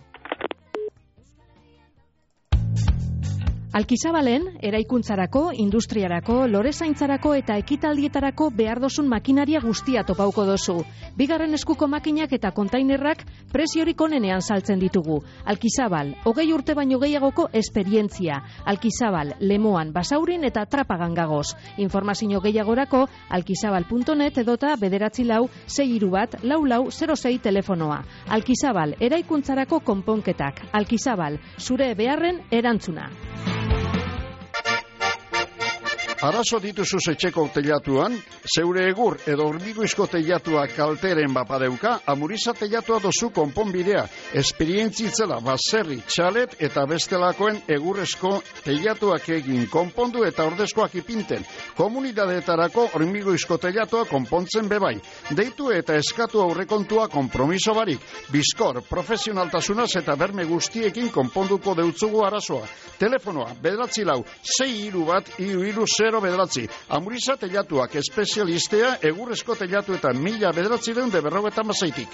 Alkizabalen, eraikuntzarako, industriarako, lorezaintzarako eta ekitaldietarako behar dozun makinaria guztia topauko dozu. Bigarren eskuko makinak eta kontainerrak preziorik onenean saltzen ditugu. Alkizabal, hogei urte baino gehiagoko esperientzia. Alkizabal, Lemoan, Basaurin eta Trapagan gagoz. Informazio gehiagorako, alkizabal puntu net edota bederatzi lau, sei hiru bat, lau lau, zero sei telefonoa. Alkizabal, eraikuntzarako konponketak. Alkizabal, zure beharren erantzuna. Arazo dituzuz etxeko teilatuan, zeure egur edo hormigoizko teilatua kalteren bapadeuka, Amuriza teilatua dozu konponbidea, esperientzitzela baserri, txalet eta bestelakoen egurrezko teilatuak egin konpondu eta ordezkoak ipinten. Komunidadeetarako hormigoizko teilatua konpontzen bebai. Deitu eta eskatu aurrekontua konpromiso barik. Bizkor, profesionaltasunaz eta berme guztiekin konponduko deutzugu arazoa. Telefonoa, bederatzi lau, sei hiru bat, hiru hiru zero bederatzi. Amuriza teilatuak espezialistea egurrezko teilatu eta mila bederatzi deun de berrogeta mazaitik.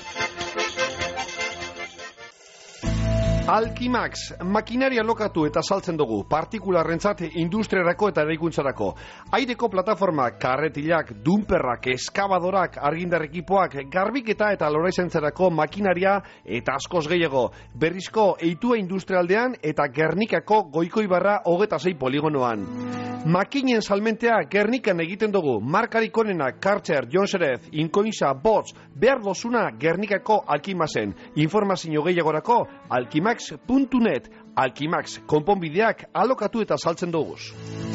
Alkimax, makinaria lokatu eta saltzen dugu, partikularrentzat industriarako eta eraikuntzarako. Aireko plataforma, karretilak, dumperrak, eskabadorak, argindar ekipoak, garbiketa eta loraizentzarako makinaria eta askoz gehiago. Berrizko eitua industrialdean eta Gernikako Goikoibarra hogeta sei poligonoan. Makinen salmentea Gernikan egiten dugu, markarik onena, Karcher, Jonserez, Inkoinza, Bots, behar dozuna Gernikako Alkimaxen. Informazio gehiagorako, alkimax puntu net, Alkimax, konponbideak alokatu eta saltzen duguz.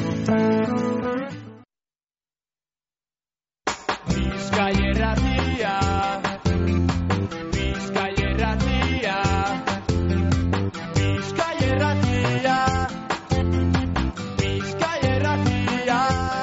Bizkaierratia, Bizkaierratia, Bizkaierratia, Bizkaierratia.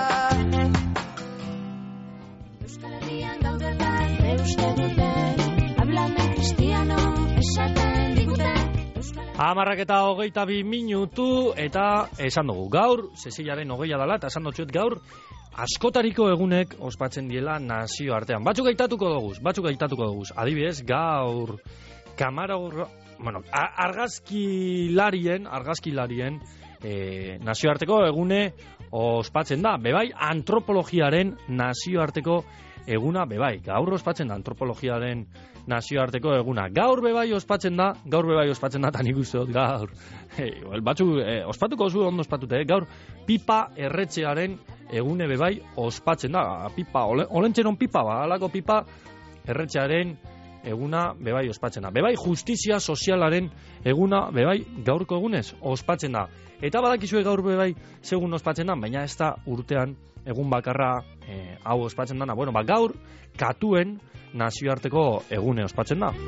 Euskal Herrian gaude bat, euste duten, hablamen kristiano, esaten diguten. Amarrak eta hogeita bi minutu eta esan dugu gaur, Zezilaren hogeia dela eta esan dutxuet gaur, askotariko egunek ospatzen diela nazio artean. Batzuk gaitatuko duguz, batzuk gaitatuko duguz. Adibidez, gaur kamara, bueno, argazkilarien, argazkilarien e, nazioarteko egune ospatzen da. Bebai, antropologiaren nazioarteko eguna bebai. Gaur ospatzen da antropologiaren nazioarteko eguna. Gaur bebai ospatzen da, gaur bebai ospatzen da, eta nik uste dut gaur. Hey, well, batzu, eh, ospatuko zu ondo ospatute, eh? Gaur pipa erretzearen egune bebai ospatzen da. Pipa, ole, olentzeron pipa, ba, alako pipa erretzearen eguna bebai ospatzen da. Bebai justizia sozialaren eguna bebai gaurko egunez ospatzen da. Eta badakizue gaur bebai segun ospatzen da, baina ez da urtean egun bakarra eh, hau ospatzen dana. Bueno, ba, gaur katuen nazioarteko egune ospatzen da.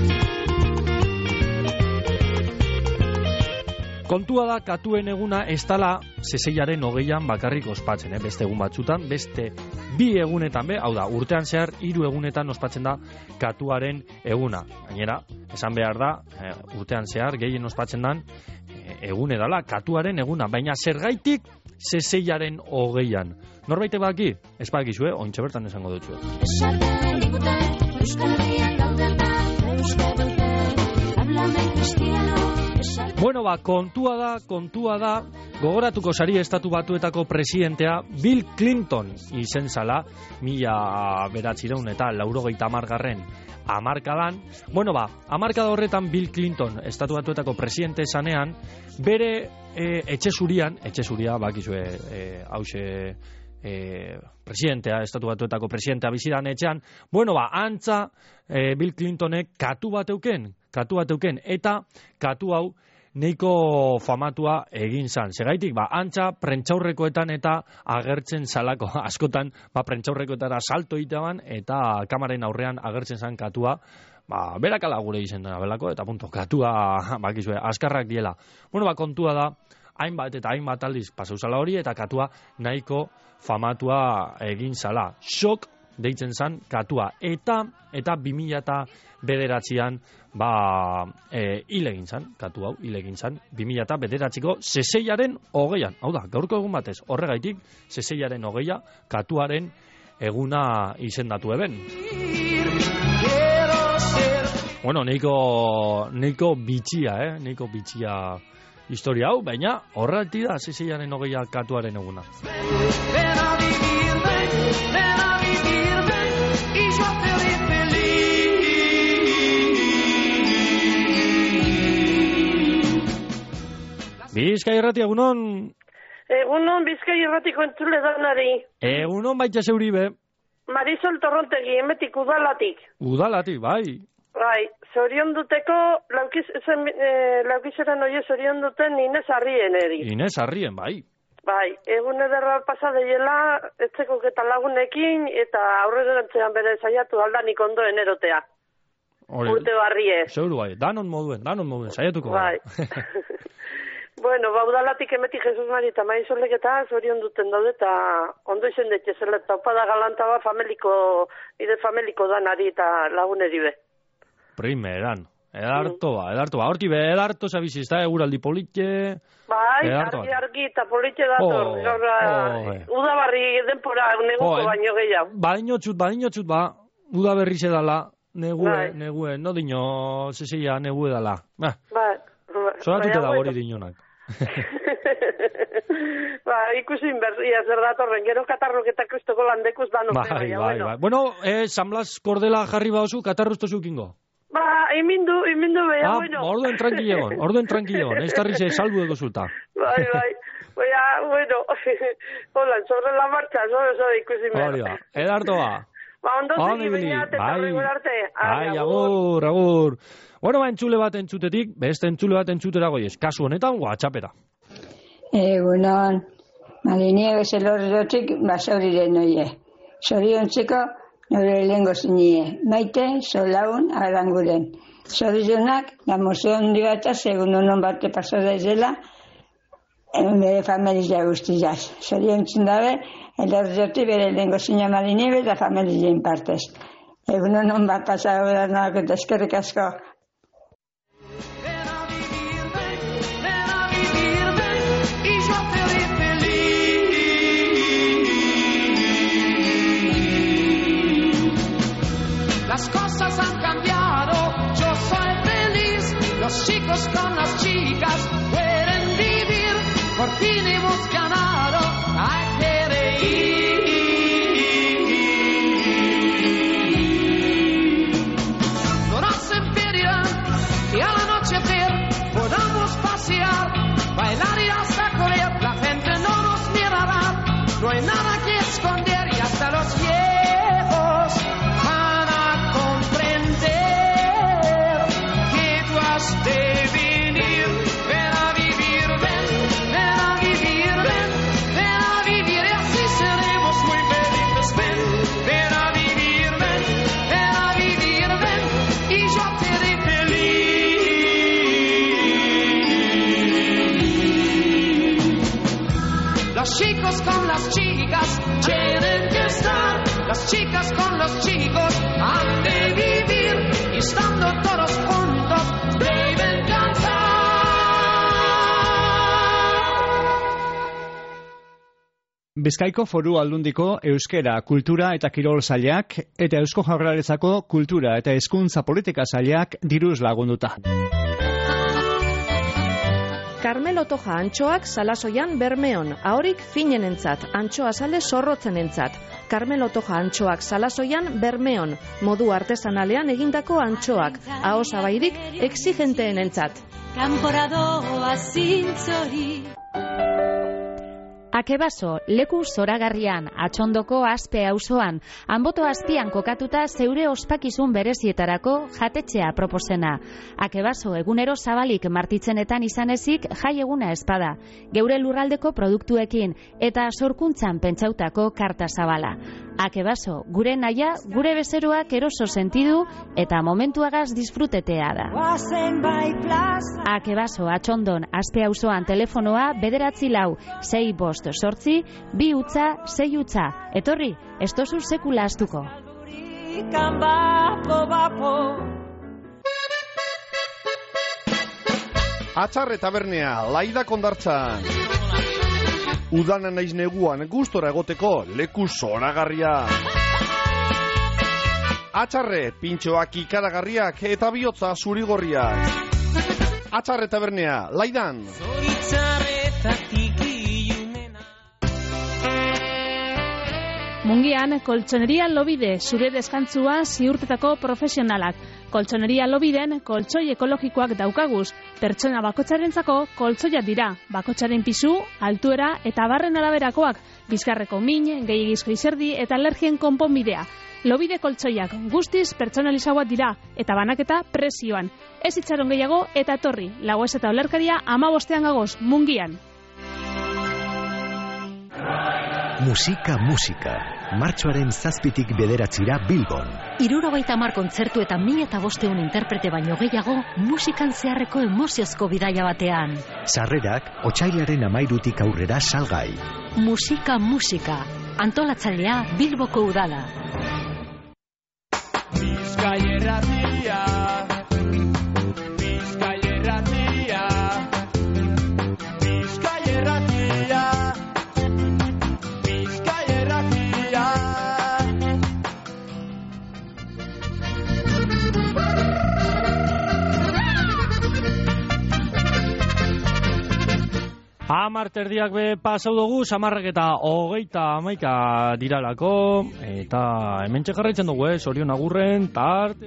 Kontua da, katuen eguna ez dala Zezilaren hogeian bakarrik ospatzen, eh? Beste egun batzutan, beste bi egunetan, be, hau da, urtean zehar, hiru egunetan ospatzen da katuaren eguna. Gainera, esan behar da, eh, urtean zehar, gehien ospatzen dan, eh, egune dala, katuaren eguna, baina zergaitik Zezilaren hogeian. Norbaite baki? Ez bakizu, eh? Ointxe bertan esango dutxu. Esaten diguten, Euskal Herrian gaude bat, euste duten, hablamen kristiano. Bueno, ba, kontua da, kontua da, gogoratuko sari estatu batuetako presidentea Bill Clinton izen zala, mila beratzireun eta laurogeita amargarren amarkadan. Bueno, ba, amarkada horretan Bill Clinton estatu batuetako presidente zanean, bere e, etxe zurian, etxe zuria, bakizue, e, hause, e, presidentea, estatu batuetako presidentea bizidan etxean, bueno, ba, antza e, Bill Clintonek katu bat euken, katu bat euken, eta katu hau neiko famatua egin zan. Segaitik, ba, antza prentxaurrekoetan eta agertzen salako askotan, ba, prentxaurrekoetara salto iteban eta kamaren aurrean agertzen zan katua, ba, berakala gure izen dena belako, eta punto, katua, bakizue, askarrak diela. Bueno, ba, kontua da, hainbat eta hainbat aldiz pasau zala hori, eta katua nahiko famatua egin zala. Shock deitzen zan katua. Eta, eta bi mila eta bederatzian, ba, e, hile egin zan, katu hau, hile egin zan, bi mila eta bederatziko Zezilaren hogeian. Hau da, gaurko egun batez, horregaitik, Zezilaren hogeia, katuaren eguna izendatu eben. Bueno, neiko, neiko bitxia, eh? Neiko bitxia historia hau, baina horregatik da Zezilaren hogeia katuaren eguna. Bizkai irrati, egunon? Egunon, Bizkai irratiko entzule danari. Egunon baita zeuri be. Marisol Torrontegi, emetik udalatik. Udalatik, bai. Bai, zorion duteko, laukiz, zen, e, laukizaren oie zorion duten Inez Arrien eri. Inez Arrien, bai. Bai, egun ederra pasa deiela, etzeko eta lagunekin, eta aurrerantzean bere saiatu aldanik ondoen erotea. Hori, Urte barrie. Zeuru bai, danon moduen, danon moduen, saiatuko. Bai. Bueno, ba, udalatik emeti Jesus Mari eta Maizolek eta zorion duten daude, eta ondo izen detxe zela, eta opada galanta ba, familiko, ide familiko danari eta laguneri be. Primeran. Edarto ba, edarto ba. Horti be, edarto zabizi, ez da, eguraldi politxe... Bai, argi, argi, eta politxe dator. Oh, Gaur, oh, udabarri denpora neguko oh, baino gehiago. Badinotxut, badinotxut ba, uda berri zedala, negue, Bai. negue, no dino, zezeia, negue dala. Ba, Bai, zoratute baina, da bueno. hori dinonak. Ba, ikusin berzia zer datorren, gero katarroketak ustoko landekuz da Bai, bai, bueno. bai. Bueno, eh, San Blas Kordela jarri bauzu, katarruzto zukingo. Ba, imindu, imindu beha, Ah, bueno. orduen tranquilegon, orduen tranquilegon, ez tarri ze salbu ego zulta. Bai, bai. Baina, bueno, hola, sobre la marcha, sobre eso ikusin behar. Hori ba, edarto ba. Ba, ondo Ondo zegi, ibili, baina, eta bai. horrengo arte. Ai, agur, agur. Bueno, ba, entzule bat entzutetik, beste entzule bat entzutera goiez, kasu honetan, WhatsAppera. Egunon, Marinieves elorrotik basauriren oie. Zoriontzeko, nore lehengo zinie. Maite, solaun, aranguren. Zorionak, da museo handi bat, segun honon bate paso daizela, bere familia guztiaz. Zoriontzun dabe, elorrotik bere lehengo zinia Marinieves da familien partez. Egun honon bat pasa gaur eta eskerrik asko. Las cosas han cambiado, yo soy feliz. Los chicos con las chicas pueden vivir. Por fin hemos ganado, hay que reír. No nos impedirán que al anochecer podamos pasear, bailar y hasta correr. La gente no nos mirará, no hay nada que esconder y hasta los viejos van a comprender que tú has de venir. Ven a vivir, ven, ven a vivir, ven, ven a vivir y así seremos muy felices. Ven, ven a vivir, ven, ven a vivir, ven y yo te haré feliz. Los chicos con las chicas tienen que estar, las chicas con los chicos han de vivir y estando todos juntos deben cantar. Bizkaiko Foru Aldundiko Euskera, Kultura eta Kirol Sailak eta Eusko Jaurlaritzako Kultura eta Hezkuntza Politika Sailak diruz lagunduta. Carmelo Toja antxoak Salasoian Bermeon, ahorik finenentzat, antxoa sale zorrotzenentzat. Carmelo Toja antxoak Salasoian Bermeon, modu artesanalean egindako antxoak, aho zabairik exigenteenentzat. Kanporadoa zintzori. Akebaso, leku zoragarrian, atxondoko Aspe auzoan, Anboto azpian kokatuta zeure ospakizun berezietarako jatetxea proposena. Akebaso egunero zabalik martitzenetan izan ezik jai eguna espada, geure lurraldeko produktuekin eta sorkuntzan pentsautako karta zabala. Akebaso, gure naia, gure bezeroak eroso sentidu eta momentuagaz disfrutetea da. Akebaso, atxondon, Aspe auzoan telefonoa bederatzi lau, sei bost sortzi, bi utza, sei utza. Etorri, ez tozu sekula astuko. Atxarre tabernea, laida kondartzan. Udana naiz neguan gustora egoteko leku zoragarria. Atxarre, pintxoak ikaragarriak eta bihotza zurigorriak. Atxarre tabernea, laidan. Mungian, koltsoneria Lobide, zure deskantzua ziurtetako profesionalak. Koltsoneria Lobiden, koltsoi ekologikoak daukaguz. Pertsona bakotxarentzako koltsoiak dira. Bakotxaren pisu, altuera eta barren araberakoak. Bizkarreko min, gehiagizko izerdi eta alergien konponbidea. Lobide koltsoiak guztiz pertsonalizauak dira eta banaketa prezioan. Ez itxaron gehiago eta etorri. Lagoez eta olerkaria ama bostean gagoz, Mungian. Musika musika. Martxoaren zazpitik bederatzira Bilbon. Hirurogeita hamar kontzertu eta mila eta bosteun interprete baino gehiago musikan zeharreko emoziozko bidaia batean. Sarrerak otsailaren amairutik aurrera salgai. Musika musika. Antolatzailea Bilboko Udala. Bizkaierratia, Bizkaierratia, Bizkaierratia, Bizkaierratia. Hamar terdiak be pasau dugu, samarrak eta hogeita hamaika diralako, eta hemen jarraitzen dugu, eh, Sorion agurren, tarte...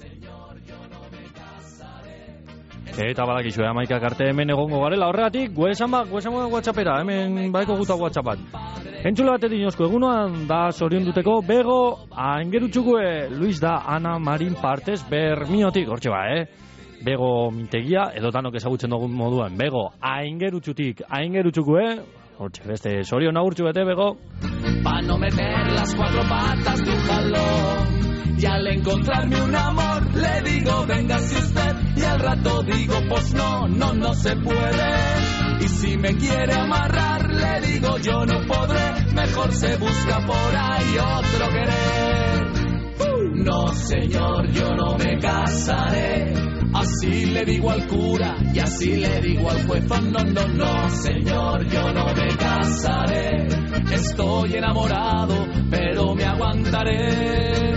Eta badakizu, eh, hamaikak arte hemen egongo garela, horregatik, guesan ba, guesan ba WhatsAppera, hemen baiko guta WhatsAppat. Entzule bat edinozko egunoan, da Sorion duteko, bego, aingerutxukue, Luis da Ana Marin partez, Bermiotik, hortxe ba, eh? Bego mintegia, edo danok ezagutzen dugun moduan. Bego, aingerutxutik, aingerutxukue, hortxe, beste, Sorion agurtxu bete, bego. Pa no meter las cuatro patas de un jalón, y al encontrarme un amor le digo venga si usted, y al rato digo pues no, no, no se puede, y si me quiere amarrar le digo yo no podré, mejor se busca por ahí otro querer. No señor, yo no me casaré, así le digo al cura y así le digo al juez. No, no, no, señor, yo no me casaré. Estoy enamorado, pero me aguantaré.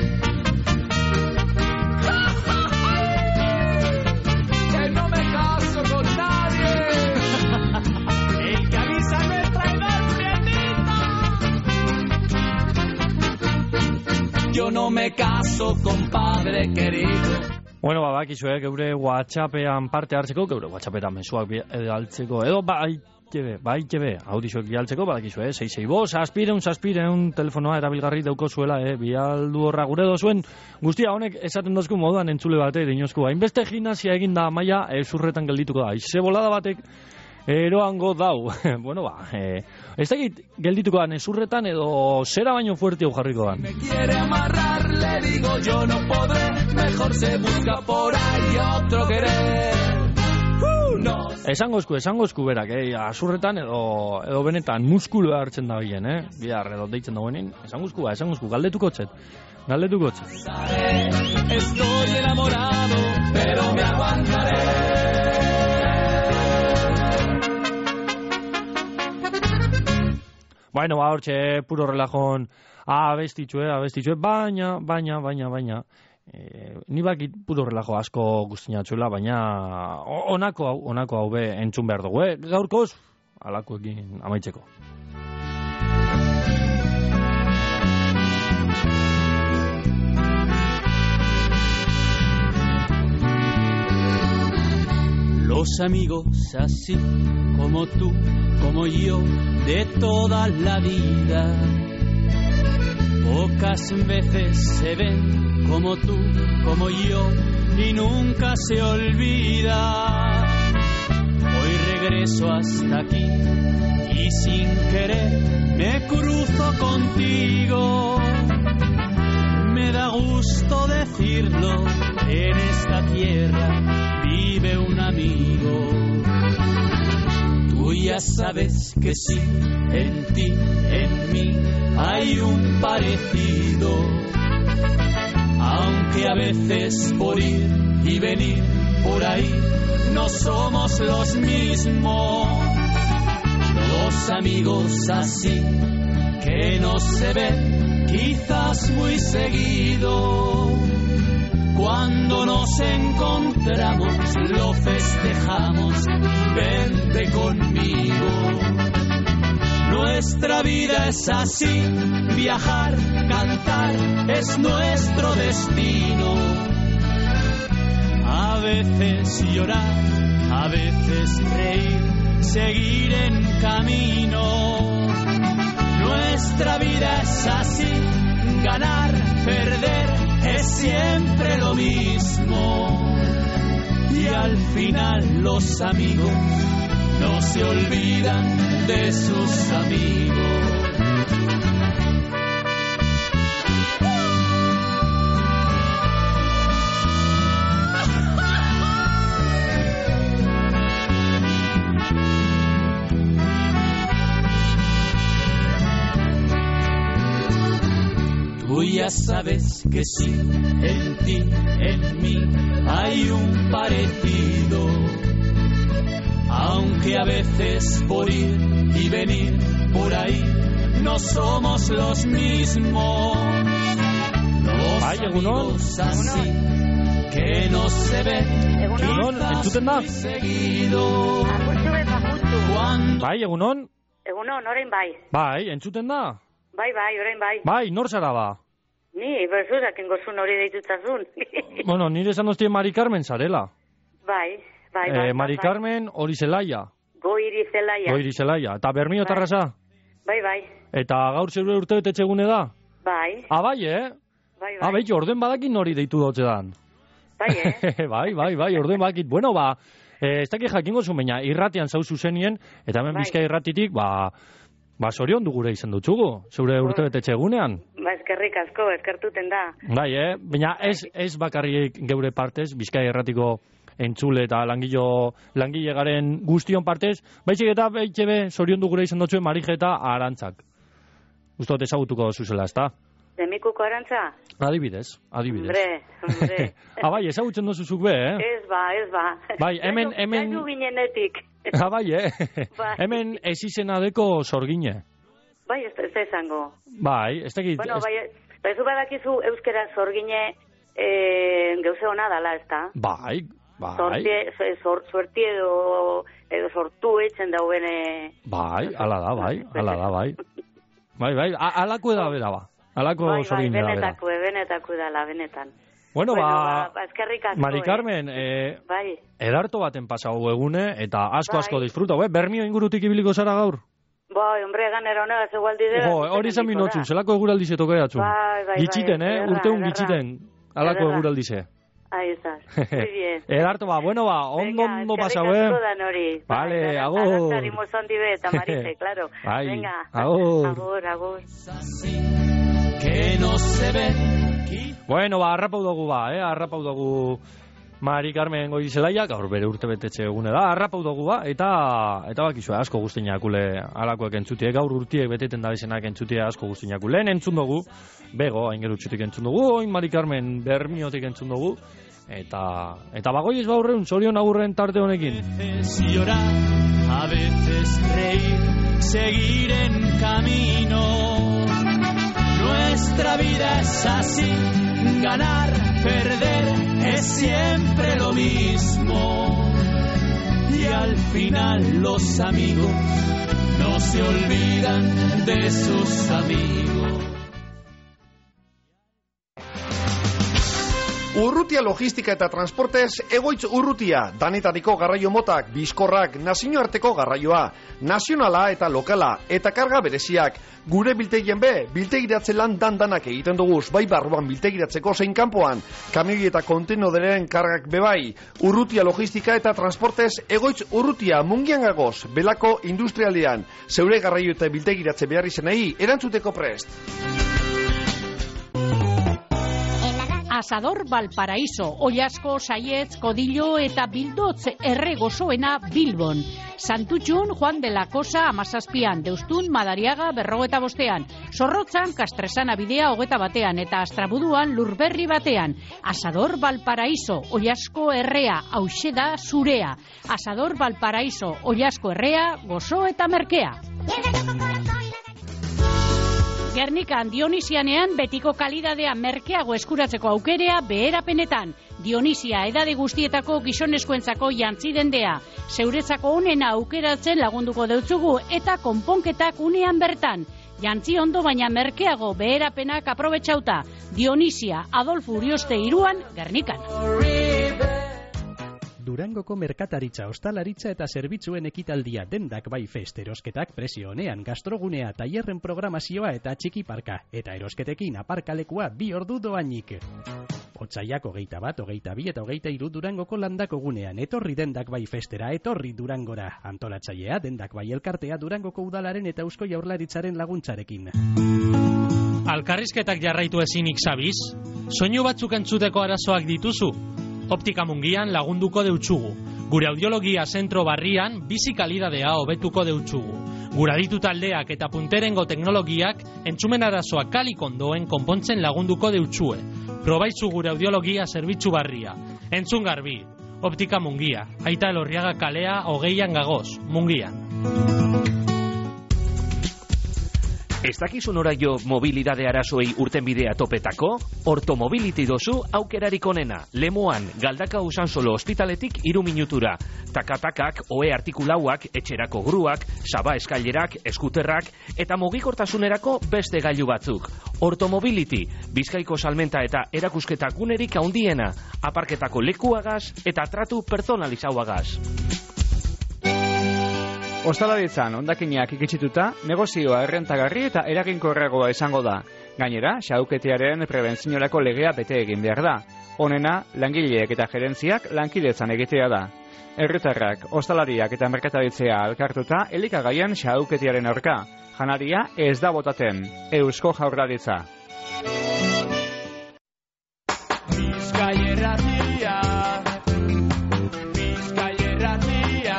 Que no me caso con nadie. El que avisa no es traidor, prietito. Yo no me caso, compadre querido. Bueno, ba, bakizue, geure WhatsAppean parte hartzeko, geure WhatsAppetan mezuak bialtzeko, edo bai tebe, bai tebe, audizoek bialtzeko, badakizue, sei sei bost, aspireun, aspireun, telefonoa erabilgarri dauko zuela, eh, bialdu horra gure dozuen, guztia honek esaten dozku moduan entzule bate, dinozku, hainbeste gimnasia eginda maia, ezurretan geldituko da, ize bolada batek, eroango dau, bueno ba, eh, ez dakit geldituko da ezurretan edo zera baino fuerte hau jarriko da. Me quiere amarrar, le digo yo no podré, mejor se busca por ahí otro querer. Uh, no. Esangozku, esangozku berak, eh, azurretan edo, edo benetan muskuloa hartzen da bien, eh, bihar edo deitzen dagoenin, esangozku, esangozku, galdetuko txet, galdetuko txet. Estoy enamorado, pero me aguantaré. Bueno, ba, hortxe, puro relajon abestitxue, abestitxue, baina, baina, baina, baina, e, ni bakit puro relajo asko guztinatzuela, baina onako hau, onako hau be entzun behar dugu, eh? Gaurkoz, alakoekin amaitzeko. Los amigos así como tú, como yo, de toda la vida, pocas veces se ven como tú, como yo, y nunca se olvida. Hoy regreso hasta aquí y sin querer me cruzo contigo. Me da gusto decirlo, en esta tierra vive un amigo. Tú ya sabes que sí, en ti, en mí hay un parecido. Aunque a veces por ir y venir por ahí no somos los mismos. Dos amigos así que no se ven quizás muy seguido. Cuando nos encontramos lo festejamos, vente conmigo. Nuestra vida es así, viajar, cantar es nuestro destino. A veces llorar, a veces reír, seguir en camino. Nuestra vida es así, ganar, perder es siempre lo mismo. Y al final los amigos no se olvidan de sus amigos. ya sabes que sí, en ti, en mí hay un parecido. Aunque a veces por ir y venir por ahí no somos los mismos. Los Bai, egunon. así que no se ven Egunon, entzuten da? seguido. Bai, egunon? Egunon, orain bai. Bai, entzuten da? Bai, bai, orain bai. Bai, nor zara ba? Ni, berzurak engozun hori deitutazun. Bueno, nire esan doztien Mari Carmen zarela. bai, bai, bai. Eh, Mari Carmen hori zelaia. Goiri zelaia. Goiri zelaia. Eta Bermio tarraza? Bai, bai, Eta gaur zeure urte betetxe egune da? bai. Ah, bai, eh? Bai, bai. Ah, bai, orden badakin hori deitu dotze dan. Bai, eh? bai, bai, bai, orden badakit. Bueno, ba, eh, ez dakit jakingo zu, baina irratian zau zuzenien, eta hemen Bai. Bizkai irratitik, ba, ba, zorion dugure izan dutzugu, zeure urte betetxe egunean. Ba, eskerrik asko, eskertuten da. Bai, eh? Baina ez, ez bakarrik geure partez, Bizkai erratiko entzule eta langilo, langile garen guztion partez, baizik eta baitxe be, zorion dugure izan dutzuen Marije eta Arantzak. Uztot ezagutuko zuzela, ez da? Demikuko arantza? Adibidez, adibidez. Hombre, hombre. ah, bai, ezagutzen duzuzuk be, eh? Ez ba, ez ba. Bai, hemen, hemen... Gaitu ginenetik. ah, bai, eh? Bai. Hemen ez izena deko sorgine. Bai, ez, ez esango. Bai, ez dakit... Bueno, ez- bai, bai, zu badakizu euskera zorgine eh, gauze hona dala, ez da? Bai, bai. Sortie, sor, suerti edo, edo sortu etzen dauen... eh, Bai, ala da, bai, ala da, bai. Bai, bai, a- alako eda bera, ba. Alako bai, bai, sorgine da bera. benetako, benetako dala, benetan. Bueno, ba, ba, eskerrik asko, Mari eh? Carmen, eh, Bai, edarto baten pasau egune, eta asko asko Bai. disfruta, eh? Bermio ingurutik ibiliko zara gaur? bai, hombre, ganera honega zegoaldi dela. Jo, hori izan minotzu, zelako eguraldize toke datzun. Bai, bai, Gitxiten, bai, eh? ederra, Urteun ederra. gitxiten, alako Ederra. eguraldize. Ahí está, muy bien. Edarto, ba, bueno, ba, ondo ondo pasau, Eskerrik eh? asko dan hori. Vale, Bai, agur. Arantzari mozondi be, eta Marise, claro. Bai, Venga, agur. agur, agur. Que no se ven. Bueno, ba, arrapau dugu ba, eh? Arrapau dugu Mari Carmen Goizelaia, gaur bere urte betetxe egune da, arrapau dugu ba, eta eta bakizu, asko guztiakule alakoek entzutie, gaur urtiek beteten dabezenak entzutie asko guztiaku. Lehen entzun dugu, bego, aingerutxutik entzun dugu, oin Mari Carmen Bermiotik entzun dugu, eta eta bagoiz baurreun, zorion agurren tarte honekin. A veces llorar, a veces reír, seguir en camino. Nuestra vida es así, ganar, perder, es siempre lo mismo. Y al final los amigos no se olvidan de sus amigos. Urrutia logistika eta transportez egoitz urrutia, danetariko garraio motak, bizkorrak, nazioarteko garraioa, nazionala eta lokala, eta karga bereziak. Gure biltegien be, biltegiratze lan dandanak egiten duguz, bai barruan biltegiratzeko zein kanpoan, kamioi eta kontenoderen kargak bebai. Urrutia logistika eta transportez egoitz urrutia, mungian gagoz, belako industrialdean, zeure garraio eta biltegiratze behar izenei, erantzuteko prest. Asador Valparaíso, Ollasko, Saietz, Kodillo eta Bildotz erre gozoena Bilbon. Santutxun, Juan de la Cosa, Amazazpian, Deustun, Madariaga, berrogeta bostean. Zorrotzan, Kastresana bidea hogeta batean, eta Astrabuduan, Lurberri batean. Asador Valparaíso, Ollasko errea, hauxe da zurea. Asador Valparaíso, Ollasko errea, gozo eta merkea. Gernikan Dionisianean betiko kalidadea merkeago eskuratzeko aukerea beherapenetan. Dionisia edade guztietako gizonezkoentzako jantzi dendea. Zeuretzako onena aukeratzen lagunduko deutzugu eta konponketak unean bertan. Jantzi ondo baina merkeago beherapenak aprobetxauta. Dionisia Adolfo Urioste iruan Gernikan. Durangoko merkataritza, ostalaritza eta zerbitzuen ekitaldia dendak bai fest erosketak prezio honean gastrogunea tailerren programazioa eta txiki parka eta erosketekin aparkalekua bi ordu doainik. Otsaiak hogeita bat, hogeita bi eta hogeita hiru Durangoko landako gunean etorri dendak bai festera, etorri Durangora. Antolatzailea dendak bai elkartea Durangoko udalaren eta Eusko Jaurlaritzaren laguntzarekin. Alkarrizketak jarraitu ezinik zabiz? Soinu batzuk entzuteko arazoak dituzu? Optika Mungian lagunduko deutsugu. Gure audiologia zentro barrian bizi kalidadea hobetuko deutsugu. Gura ditu taldeak eta punterengo teknologiak entzumen arazoak kalik ondoen konpontzen lagunduko deutsue. Probaizu gure audiologia zerbitzu barria. Entzun garbi, Optika Mungia, Aita Elorriaga kalea hogeian gagoz, Mungian. Ez dakizun oraio mobilidade arazoei urten bidea topetako? Ortomobility dozu aukerarik onena. Lemoan, Galdaka Usansolo ospitaletik iru minutura. Takatakak, ohe artikulauak, etxerako gruak, saba eskailerak, eskuterrak, eta mugikortasunerako beste gailu batzuk. Ortomobility, Bizkaiko salmenta eta erakusketa gunerik handiena. Aparketako lekuagaz eta tratu personalizauagaz. Ostalaritzan hondakinak ikitsituta, negozioa errentagarri eta eraginkorragoa izango da. Gainera, xahuketearen prebentziorako legea bete egin behar da. Honena, langileek eta gerentziak lankidetzan egitea da. Herritarrak, ostalariak eta merkataritzea elkartuta elikagaien xahuketearen aurka. Janaria ez da botaten. Eusko Jaurlaritza. Bizkaierratia, Bizkaierratia,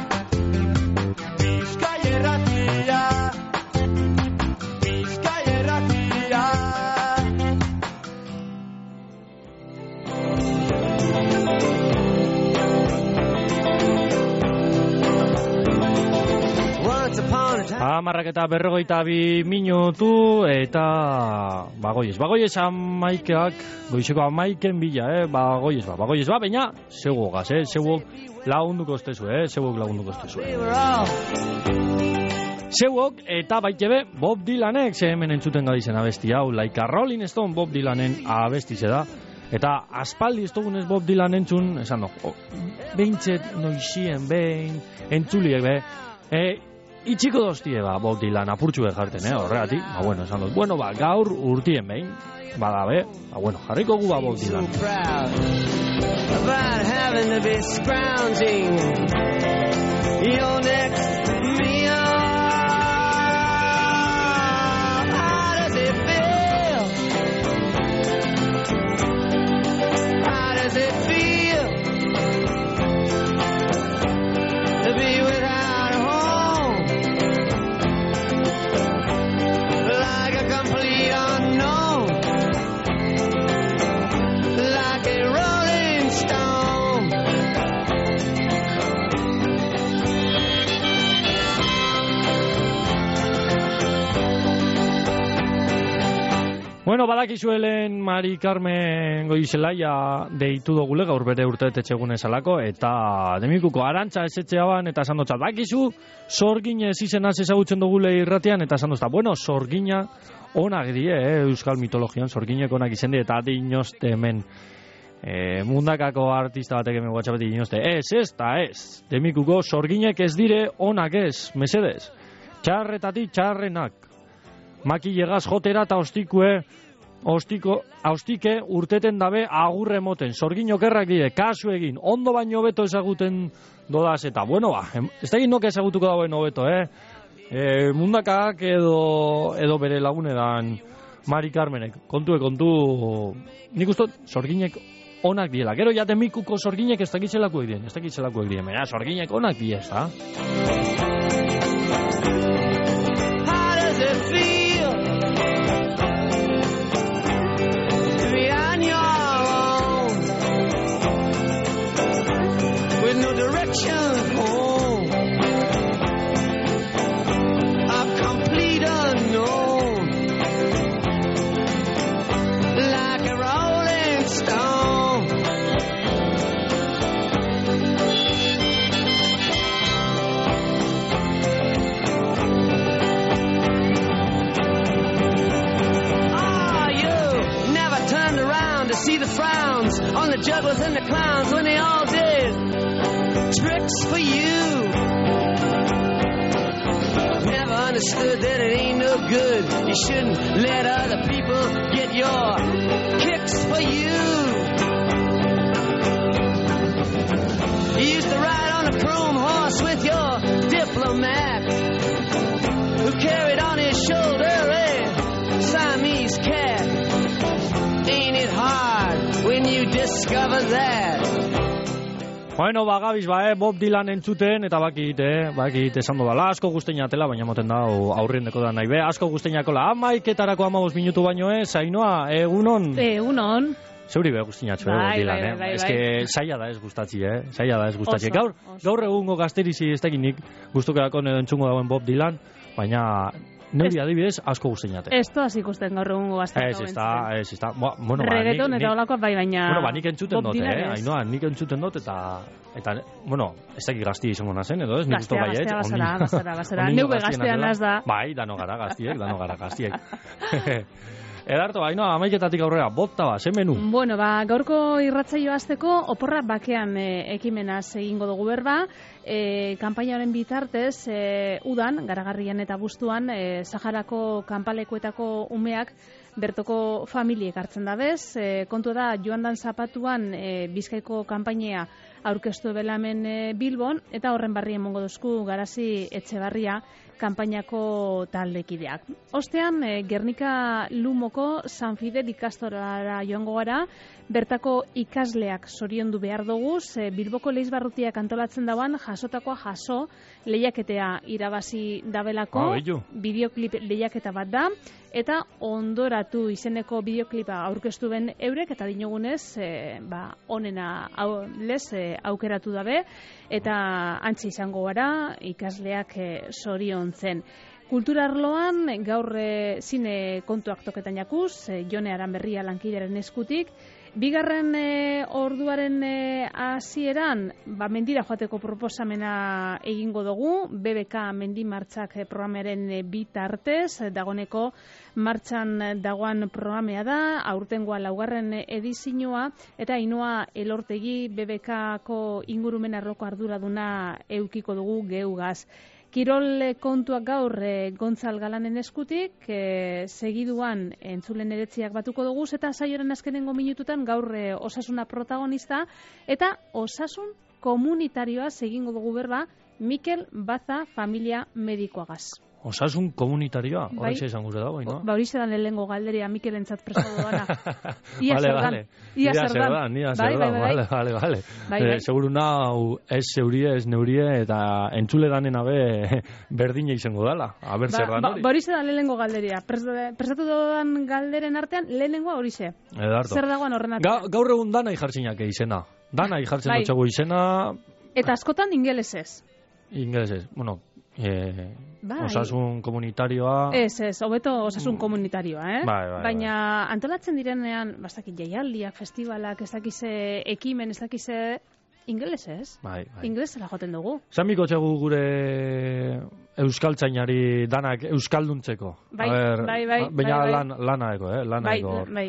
Bizkaierratia, Bizkaierratia. Amarrak eta berrogeita bi minutu eta bagoiez. Bagoiez amaikeak, goizeko amaiken bila, eh? Bagoiez ba, bagoiez ba, baina zeuogaz, eh? Zeuog lagunduko estezu, eh? Zeuog lagunduko estezu. Zeuog eta baitebe Bob Dylanek, ze hemen entzuten gadizen abesti hau, like a Rolling Stone Bob Dylanen abestize da. Eta aspaldi ez dugunez Bob Dylan entzun, esan do, oh, behintzet noizien, behin, entzuliek, be, eh, itxiko doztie, ba, Bob Dylan apurtxu jarten, eh, horregatik, ba, bueno, esan dut, bueno, ba, gaur urtien behin, bada, be, ba, bueno, jarriko gu, ba, Bob Dylan. About having to be scrounging your next meal. How does it feel? How does it feel to be without home? Like a complete unknown, like a rolling stone. Bueno, badakizuelen Mari Carmen Goizelaia deitu dogule gaur bere urtetetxegun esalako, eta demikuko Arantza esetzea ban, eta esan dotzat, bakizu, sorgine ez izenaz ezagutzen dugule irratian, eta esan dotzat, bueno, sorgina onak die, eh, euskal mitologian, sorginek onak izen die, eta dinozte hemen, eh, mundakako artista batek hemen guatxapeti dinozte, ez, ez, eta ez, demikuko sorginek ez dire onak ez, mesedez, txarretatik txarrenak, makilegaz jotera eta ostikue, ostiko, ostike urteten dabe agurre moten. Sorgin okerrak dire, kasu egin, ondo baino beto ezaguten dodaz eta, bueno, ba, ez da egin noke ezagutuko dagoen hobeto, eh? E, mundakak edo, edo bere lagunedan Mari Carmenek, kontue, kontu, nik ustot, sorginek onak diela. Gero jaten mikuko sorginek ez dakitzelakoek dien, ez dakitzelakoek dien, baina sorginek onak die, ez da? How does it feel to be on your own with no direction home? A complete unknown, like a rolling stone. Ah, you never turned around to see the frowns on the jugglers and the clowns when they all did tricks for you. Never understood that it ain't no good. You shouldn't let other people get your kicks for you. You used to ride on a chrome horse with your diplomat, who carried on his shoulder a Siamese cat. Ain't it hard when you discover that? Bueno, ba, gabiz, ba, eh, Bob Dylan entzuten, eta bakit, eh, bakit, esan du bala, asko guzteinatela, baina moten da, aurrien deko da nahi be, asko guzteinakola, amaiketarako amabos minutu baino, eh, Zainoa, egunon? Egunon. Zeuri be guztinatxo, eh, Bob Dylan, eh, ez que saia da ez gustatzi, eh, saia da ez gustatzi. Oso, Gaur, oso. gaur egungo gazterizi ez tekinik, gustukerako entzungo dagoen Bob Dylan, baina... Neri adibidez, asko guzteinate. Ez toaz ikusten gaur egungo gazteak. Ez, ez da, ez, ez da. Bueno, ba, Reggaeton nik- eta nik- olakoak bai, baina... Bueno, ba, nik entzuten Bob dut, Dylan eh? ez. Ainoa, nik entzuten dut eta... Eta, bueno, ez dakit gazti izango nazen, edo ez? Nik uste Gaztea, baiet. gaztea, ondino- bazara, bazara, bazara. ondino Neube gaztia gaztean nazela. naz da. Bai, dano gara gaztiek, dano gara gaztiek. Edarto, Ainoa, amaiketatik aurrera, bota ba, zen menu. Bueno, ba, gaurko irratzaio hasteko oporra bakean e, ekimenaz egingo dugu berba. E, kanpainaren bitartez, e, udan, garagarrian eta bustuan, e, Saharako kanpalekuetako umeak bertoko familiek hartzen dabez. E, kontu da, joan dan zapatuan e, Bizkaiko kanpainea aurkeztu belamen e, Bilbon, eta horren barri emongo duzku Garazi Etxebarria kanpainako taldekideak. Ostean, e, Gernika Lumoko San Fidel ikastorara joango gara, bertako ikasleak zoriondu behar dugu, ze Bilboko leizbarrutiak antolatzen dauan jasotakoa jaso lehiaketea irabazi dabelako, Ah, bello. bideoklip lehiaketa bat da, eta ondoratu izeneko bideoklipa aurkeztu ben eurek, eta dinogunez, e, ba, onena hau, lez e, aukeratu dabe, eta antzi izango gara ikasleak e, zoriontzen. Kulturarloan gaur e, zine kontuak toketan jakuz, e, Jone Aranberria lankideren eskutik. Bigarren e, orduaren e, hasieran, ba, mendira joateko proposamena egingo dugu, B B K Mendi Martxak e, programaren e, bitartez, e, dagoneko martxan dagoan programea da, aurtengoa laugarren edizioa, eta Ainhoa Elortegi B B K-ko ingurumen arloko arduraduna eukiko dugu geugaz. Kirol eh, kontuak gaur e, Gontzal Galanen eskutik, e, segiduan entzulen eretziak batuko dugu, eta saioren azkenengo minututan gaur e, osasuna protagonista, eta osasun komunitarioa egingo dugu berba Mikel Baza familia medikoagaz. Osasun komunitarioa, Bai. horreixe esan gure dago, no? Ba hori zedan lehengo galderia Mikelentzat prestatu doana. Ia Vale, zer dan. vale. Ia Ia zer zer dan. dan, ia Bai, zer bai, dan, bai, vale, bai. vale, vale. Bai, Eh, bai. Seguru nau ez zeurie, ez neurie, eta entzule danen abe berdina izango dala. A ber, zer dan ba, hori. ba hori zedan lehengo galderia. Pres- Prestatu doan galderen artean lehenengoa hori ze. Edarto. Zer dagoan horren Ga, artean. gaur egun dana ijartzinak izena. Dana ijartzen Bai. dutxago izena, Eta askotan ingelesez. ingelesez. Bueno, eh, Bai. osasun komunitarioa... Ez, ez, hobeto osasun komunitarioa, eh? Bai, bai, Baina antolatzen direnean, bastakit jaialdiak, festivalak, ez dakize ekimen, ez dakize ingelesez. Bai, bai. Ingelesera joten dugu. Zan biko txegu gure euskaltzainari danak euskalduntzeko. Bai, A ber, bai, bai, Baina bai, bai. lan, lanaeko, eh? Lanaeko. Bai, bai.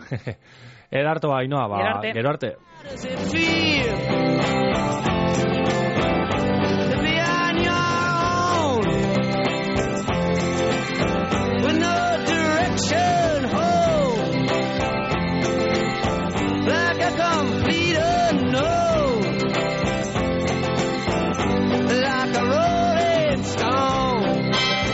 Edarto Ainoa, ba, Gero arte. gero arte. To be on your own with no direction home, like a complete unknown, like a rolling stone.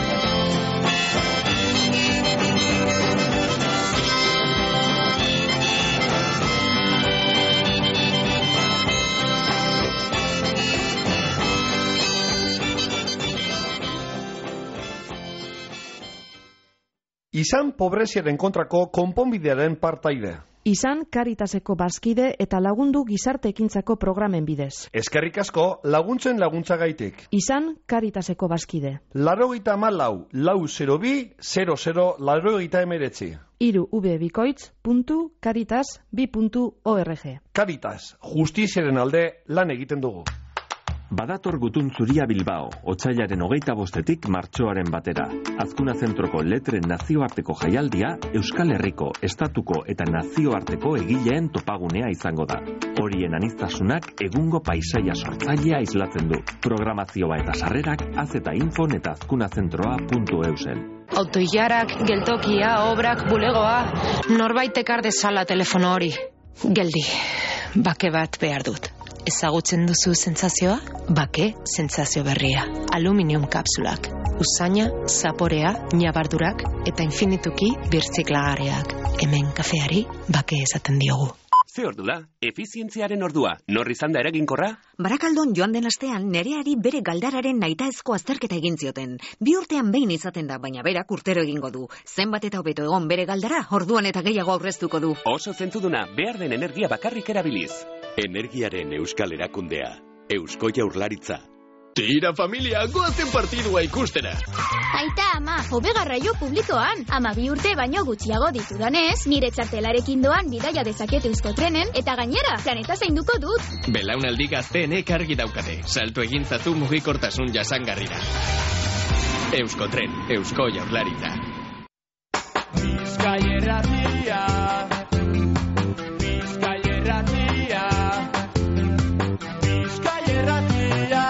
Izan pobreziaren kontrako konponbidearen partaide. Izan Caritaseko bazkide eta lagundu gizarte ekintzako programen bidez. Eskerrik asko laguntzen laguntzagaitik. Izan Caritaseko bazkide. Larogeita malau, lau zero bi, zero zero, larogeita emeretzi. Iru ubebikoitz puntu caritas bi puntu org. Caritas, justiziaren alde lan egiten dugu. Badator gutun zuria Bilbao, otsailaren hogeita bostetik martxoaren batera. Azkuna zentroko letren nazioarteko jaialdia, Euskal Herriko, Estatuko eta nazioarteko egileen topagunea izango da. Horien aniztasunak egungo paisaia sortzailea islatzen du. Programazioa eta sarrerak azetainfon eta azkunazentroa puntu eusen. Autoilarak, geltokia, obrak, bulegoa, norbait ekar dezala telefono hori. Geldi, bake bat behar dut. Ezagutzen duzu sentsazioa? Bake sentsazio berria. Aluminium kapsulak. Usaina, zaporea, ñabardurak eta infinituki birtziklagarriak. Hemen kafeari bake esaten diogu. Ze ordu da? Efizientziaren ordua. Nor izan da eraginkorra? Barakaldon joan den astean nereari bere galdararen nahitaezko azterketa egin zioten. Bi urtean behin izaten da, baina berak urtero egingo du. Zenbat eta hobeto egon bere galdara, orduan eta gehiago aurreztuko du. Oso zentzuduna, behar den energia bakarrik erabiliz. Energiaren euskal erakundea. Eusko Jaurlaritza. Tira familia, goazen partidua ikustera. Aita ama, hobe garraio publikoan. Ama bi urte baino gutxiago ditudanez, nire txartelarekin doan bidaia dezaket Euskotrenen, eta gainera, planeta zainduko dut. Belaunaldi gazteenek argi daukate. Salto egin zazu mugikortasun jasangarrira. Euskotren, Eusko Jaurlaritza. Bizkaierratia, Bizkaierratia, Bizkaierratia.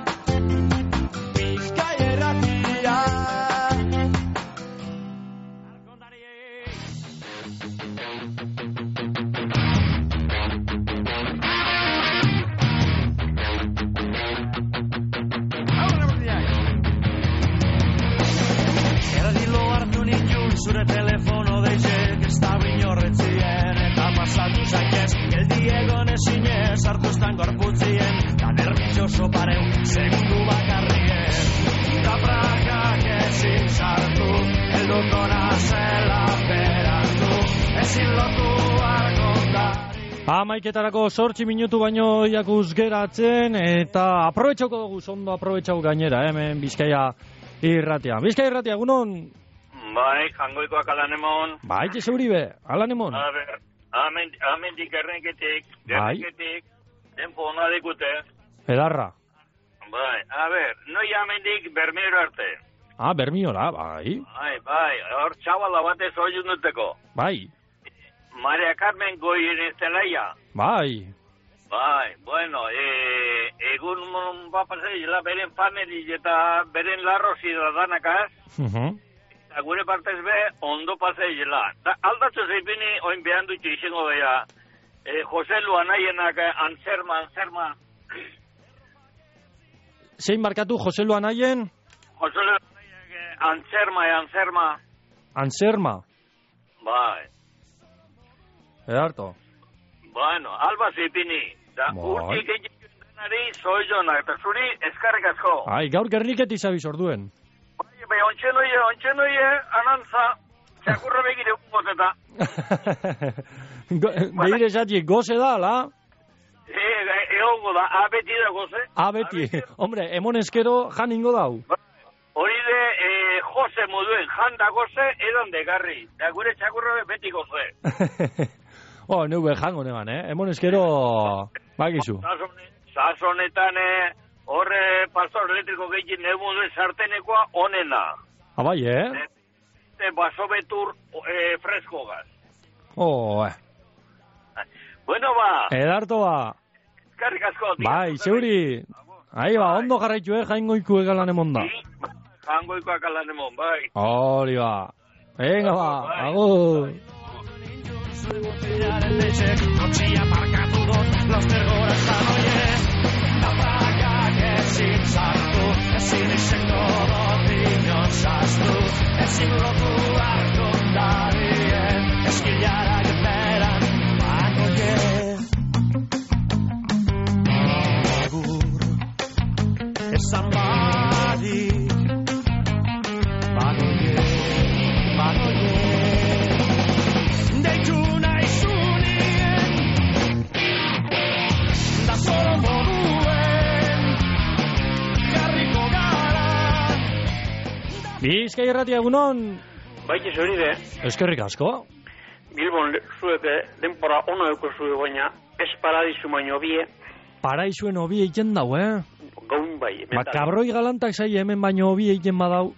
Zure telefono deixek ez da binorretzien eta pasatu zaitez geldi egon ezinez hartu estan gorputzien da nervioso pareu segundu bakarrien da prakak ezin sartu helduko nazela berandu ezin lotu argondari. Hamaiketarako zortzi minutu baino jakuz geratzen eta aprobetxauko dugu, ondo aprobetxau gainera hemen Bizkaia irratia. Bizkaia irratia, egunon? Bai, jangoikoak alanemon. Bai, jeseuri be, alanemon. A ber, amendik errenketik, Bai. errenketik, tempo hona dikute. Edarra. Bai, a ber, noi amendik bermiro arte. Ah, bermiola, bai. Bai, bai, hor txabala batez hori duteko. Bai. Maria Carmen goien estelaia. Bai. Bai, bueno, e, egun bapasei, la beren famili eta beren larrozi da danakaz. Uh-huh. Eta gure partez be, ondo paseizela. Aldatzu zeipini, oin behan dutxu izango beha, e, Jose Luan naienak antzerma, antzerma. Zein markatu, Jose Luan naien? Jose Luan naienak antzerma, antzerma. Antzerma? Bai. Edarto. Bueno, alba zeipini. Da, urtik egin denari, zoizonak, eta zuri eskarrik asko. Ai, gaur gerniket izabiz orduen. Bai, ontsen oie, ontsen oie, anantza, txakurra begire gozeta. Begire esati, goze da, la? E, egongo da, abeti da goze. Abeti, hombre, emon eskero jan ingo dau. Hori de, e, Jose moduen, janda goze, edan degarri. Da gure txakurra beti goze. Oh, neube jango neban, eh? Emon eskero, bakizu. Sasonetan, eh, horre pastor elektriko gehien neumuduen sartenekoa onena. Abai, eh? Este baso betur eh, fresko gaz. Oh, eh. Bueno, ba. Edarto ba. Eskarrik asko. Bai, zeuri. Ahi ba, ondo jarraitu, eh? Jaingoiku egalan emon da. Jaingoikoak alan emon, bai. Hori ba. Venga ba, agur. Notxia markatu dut, laster gora estan oie. Ezin sartu, ezin izango dut inon zaztu, ezin lotu arkondarien, eskilara geteran bako je. Agur, esan badik, bako je, bako je. Deitu nahi zunien, da solo moduen, Bizkai irratia egunon. Baite zori de. Eskerrik asko. Bilbon zuete denpora ono euko zue baina ez paradizu baino bie. Paraizuen hobi egiten dau, eh? Gaun bai. Ba, kabroi galantak zai hemen baino hobi egiten badau.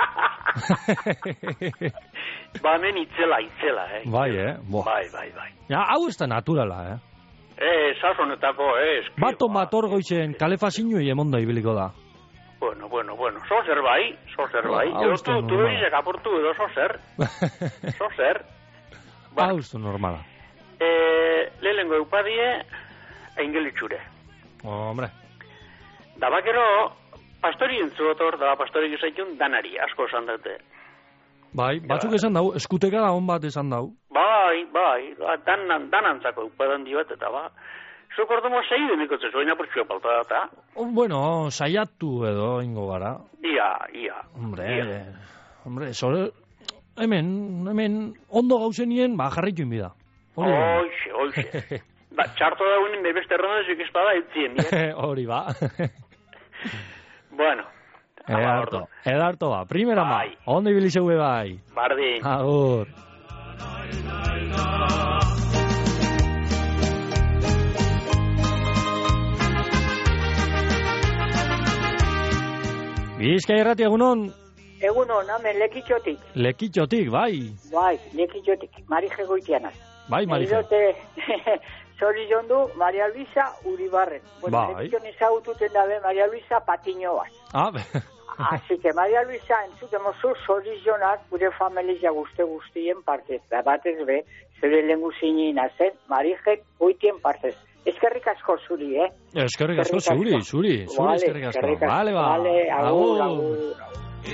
Ba, hemen itzela, itzela, eh? Bai, eh? Bo. Bai, bai, bai. Ja, hau ez da naturala, eh? Eh, sazonetako, eh? Bato mator goizen kalefazinu emonda ibiliko da. Bueno, bueno, bueno, sozer bai, sozer bai. Edo tu, tu doizek aportu edo sozer. Sozer. Hau ez normala. Eh, lehengo eupadie, aingelitxure. Hombre. Da bakero, pastori entzuotor, da pastori gizaitun danari, asko esan dute. Bai, batzuk esan dau, eskuteka da hon bat esan dau. Bai, bai, danan, danantzako upadandi bat, eta ba, zuk ordumo segi demikotze zuen apurtxua palta data. Bueno, saiatu edo ingo gara. Ia, ia. Hombre, ia. hombre, sore, hemen, hemen, ondo gauzenien, ba, jarritu inbida. Oixe, oixe. Ba, txarto daunin bebeste errandezuk espada etzien, bien. Hori ba. Bueno. Edarto, edarto ba, primera ma, ondo ibili zeue bai. Bardi. Agur. Bizkai irrati egunon? Egunon, hamen, lekitxotik. Lekitxotik, bai. Bai, lekitxotik, Marije Goitianaz. Bai, Marije. Erote, zori jondu, Maria Luisa Uribarren. Bueno, bai. lekitxon ezagututen dabe Maria Luisa Patiño bat. Ah, Así que Maria Luisa entzuten mozu zori jonak gure familia guzti guztien partez. Da batez be, zure lengu zinina zen, Marije Goitien partez. Eskerrik asko zuri, eh? Eskerrik asko zuri, zuri, zuri eskerrik asko. Vale, ba. Vale, agur, agur.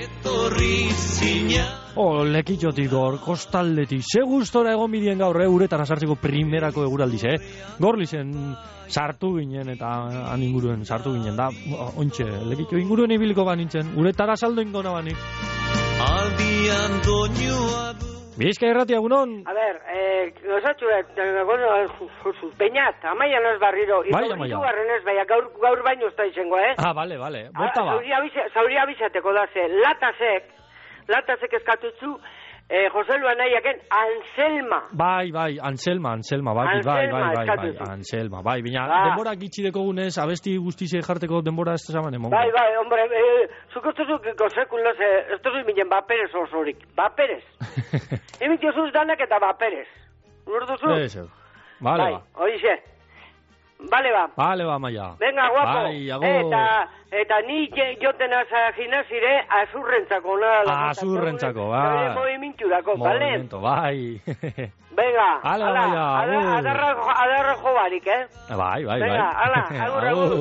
Oh, lekitxotik gor, kostaldetik. Ze gustora egon bidien gaur, eh? Uretara sartzeko primerako eguraldiz, eh? Gorlizen sartu ginen eta han inguruen sartu ginen da. Ontxe, lekitxo inguruen ibiliko banintzen. Uretara saldo ingona banik. Aldian doinua du. Bizkai irratia, egunon? A ver, eh, nosotxu, eh, bueno, peñat, amaia nos barriro. Bai, amaia. Ibarrenez, baina gaur, gaur baino ez da izango, eh? Ah, vale, vale, bota ba. Zauria abizateko da ze, latasek, latasek eskatutzu, eh, Jose Luan nahiaken, Anselma. Bai, bai, Anselma, Anselma, bai, bai, bai, bai, bai, Anselma, bai, bina, ba. denbora gitxideko gunez, abesti guztize jarteko denbora ez tezaman emon. Bai, bai, hombre, eh, zukostuzuk gosekun leze, ez tozuz minen baperez osorik, baperez. Emitio zuz danak eta baperez. Urduzu? Eso, vale, bai, ba. Oixe, vale, ba. Vale, ba, maia. Venga, guapo. Bai, agur. Eta, eta ni joten aza ginazire azurrentzako, nada. Azurrentzako, bai. Zure movimentu dako, bale? Movimento, bai. Venga, ala, ala, maia, agur. adarra, adarra jo barik, eh? Bai, bai, bai. Venga, ala, agur, agur.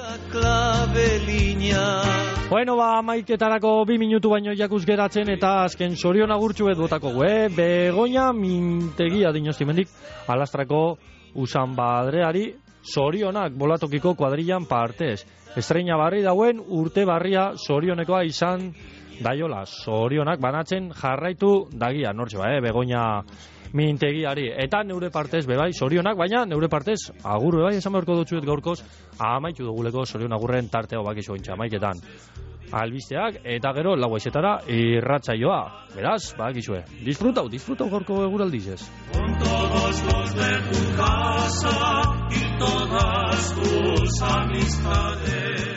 Bueno, ba, maiketarako bi minutu baino jakuz geratzen eta azken sorion agurtxu bet botako, eh? Begoña mintegia dinostimendik alastrako usan badreari sorionak bolatokiko kuadrillan partez. Estreina barri dauen urte barria sorionekoa izan daiola. Sorionak banatzen jarraitu dagia, nortxe ba, eh? Begoña mintegiari. Eta neure partez bebai sorionak, baina neure partez agur bebai esan beharko dutxuet gaurkoz amaitu duguleko sorion agurren tarteo bakizu entxa, amaiketan. Albisteak eta gero lau aizetara irratsaioa. Beraz, bakizue. Disfrutau, disfrutau gaurko eguraldizez. Con todos los de tu casa y todas tus amistades.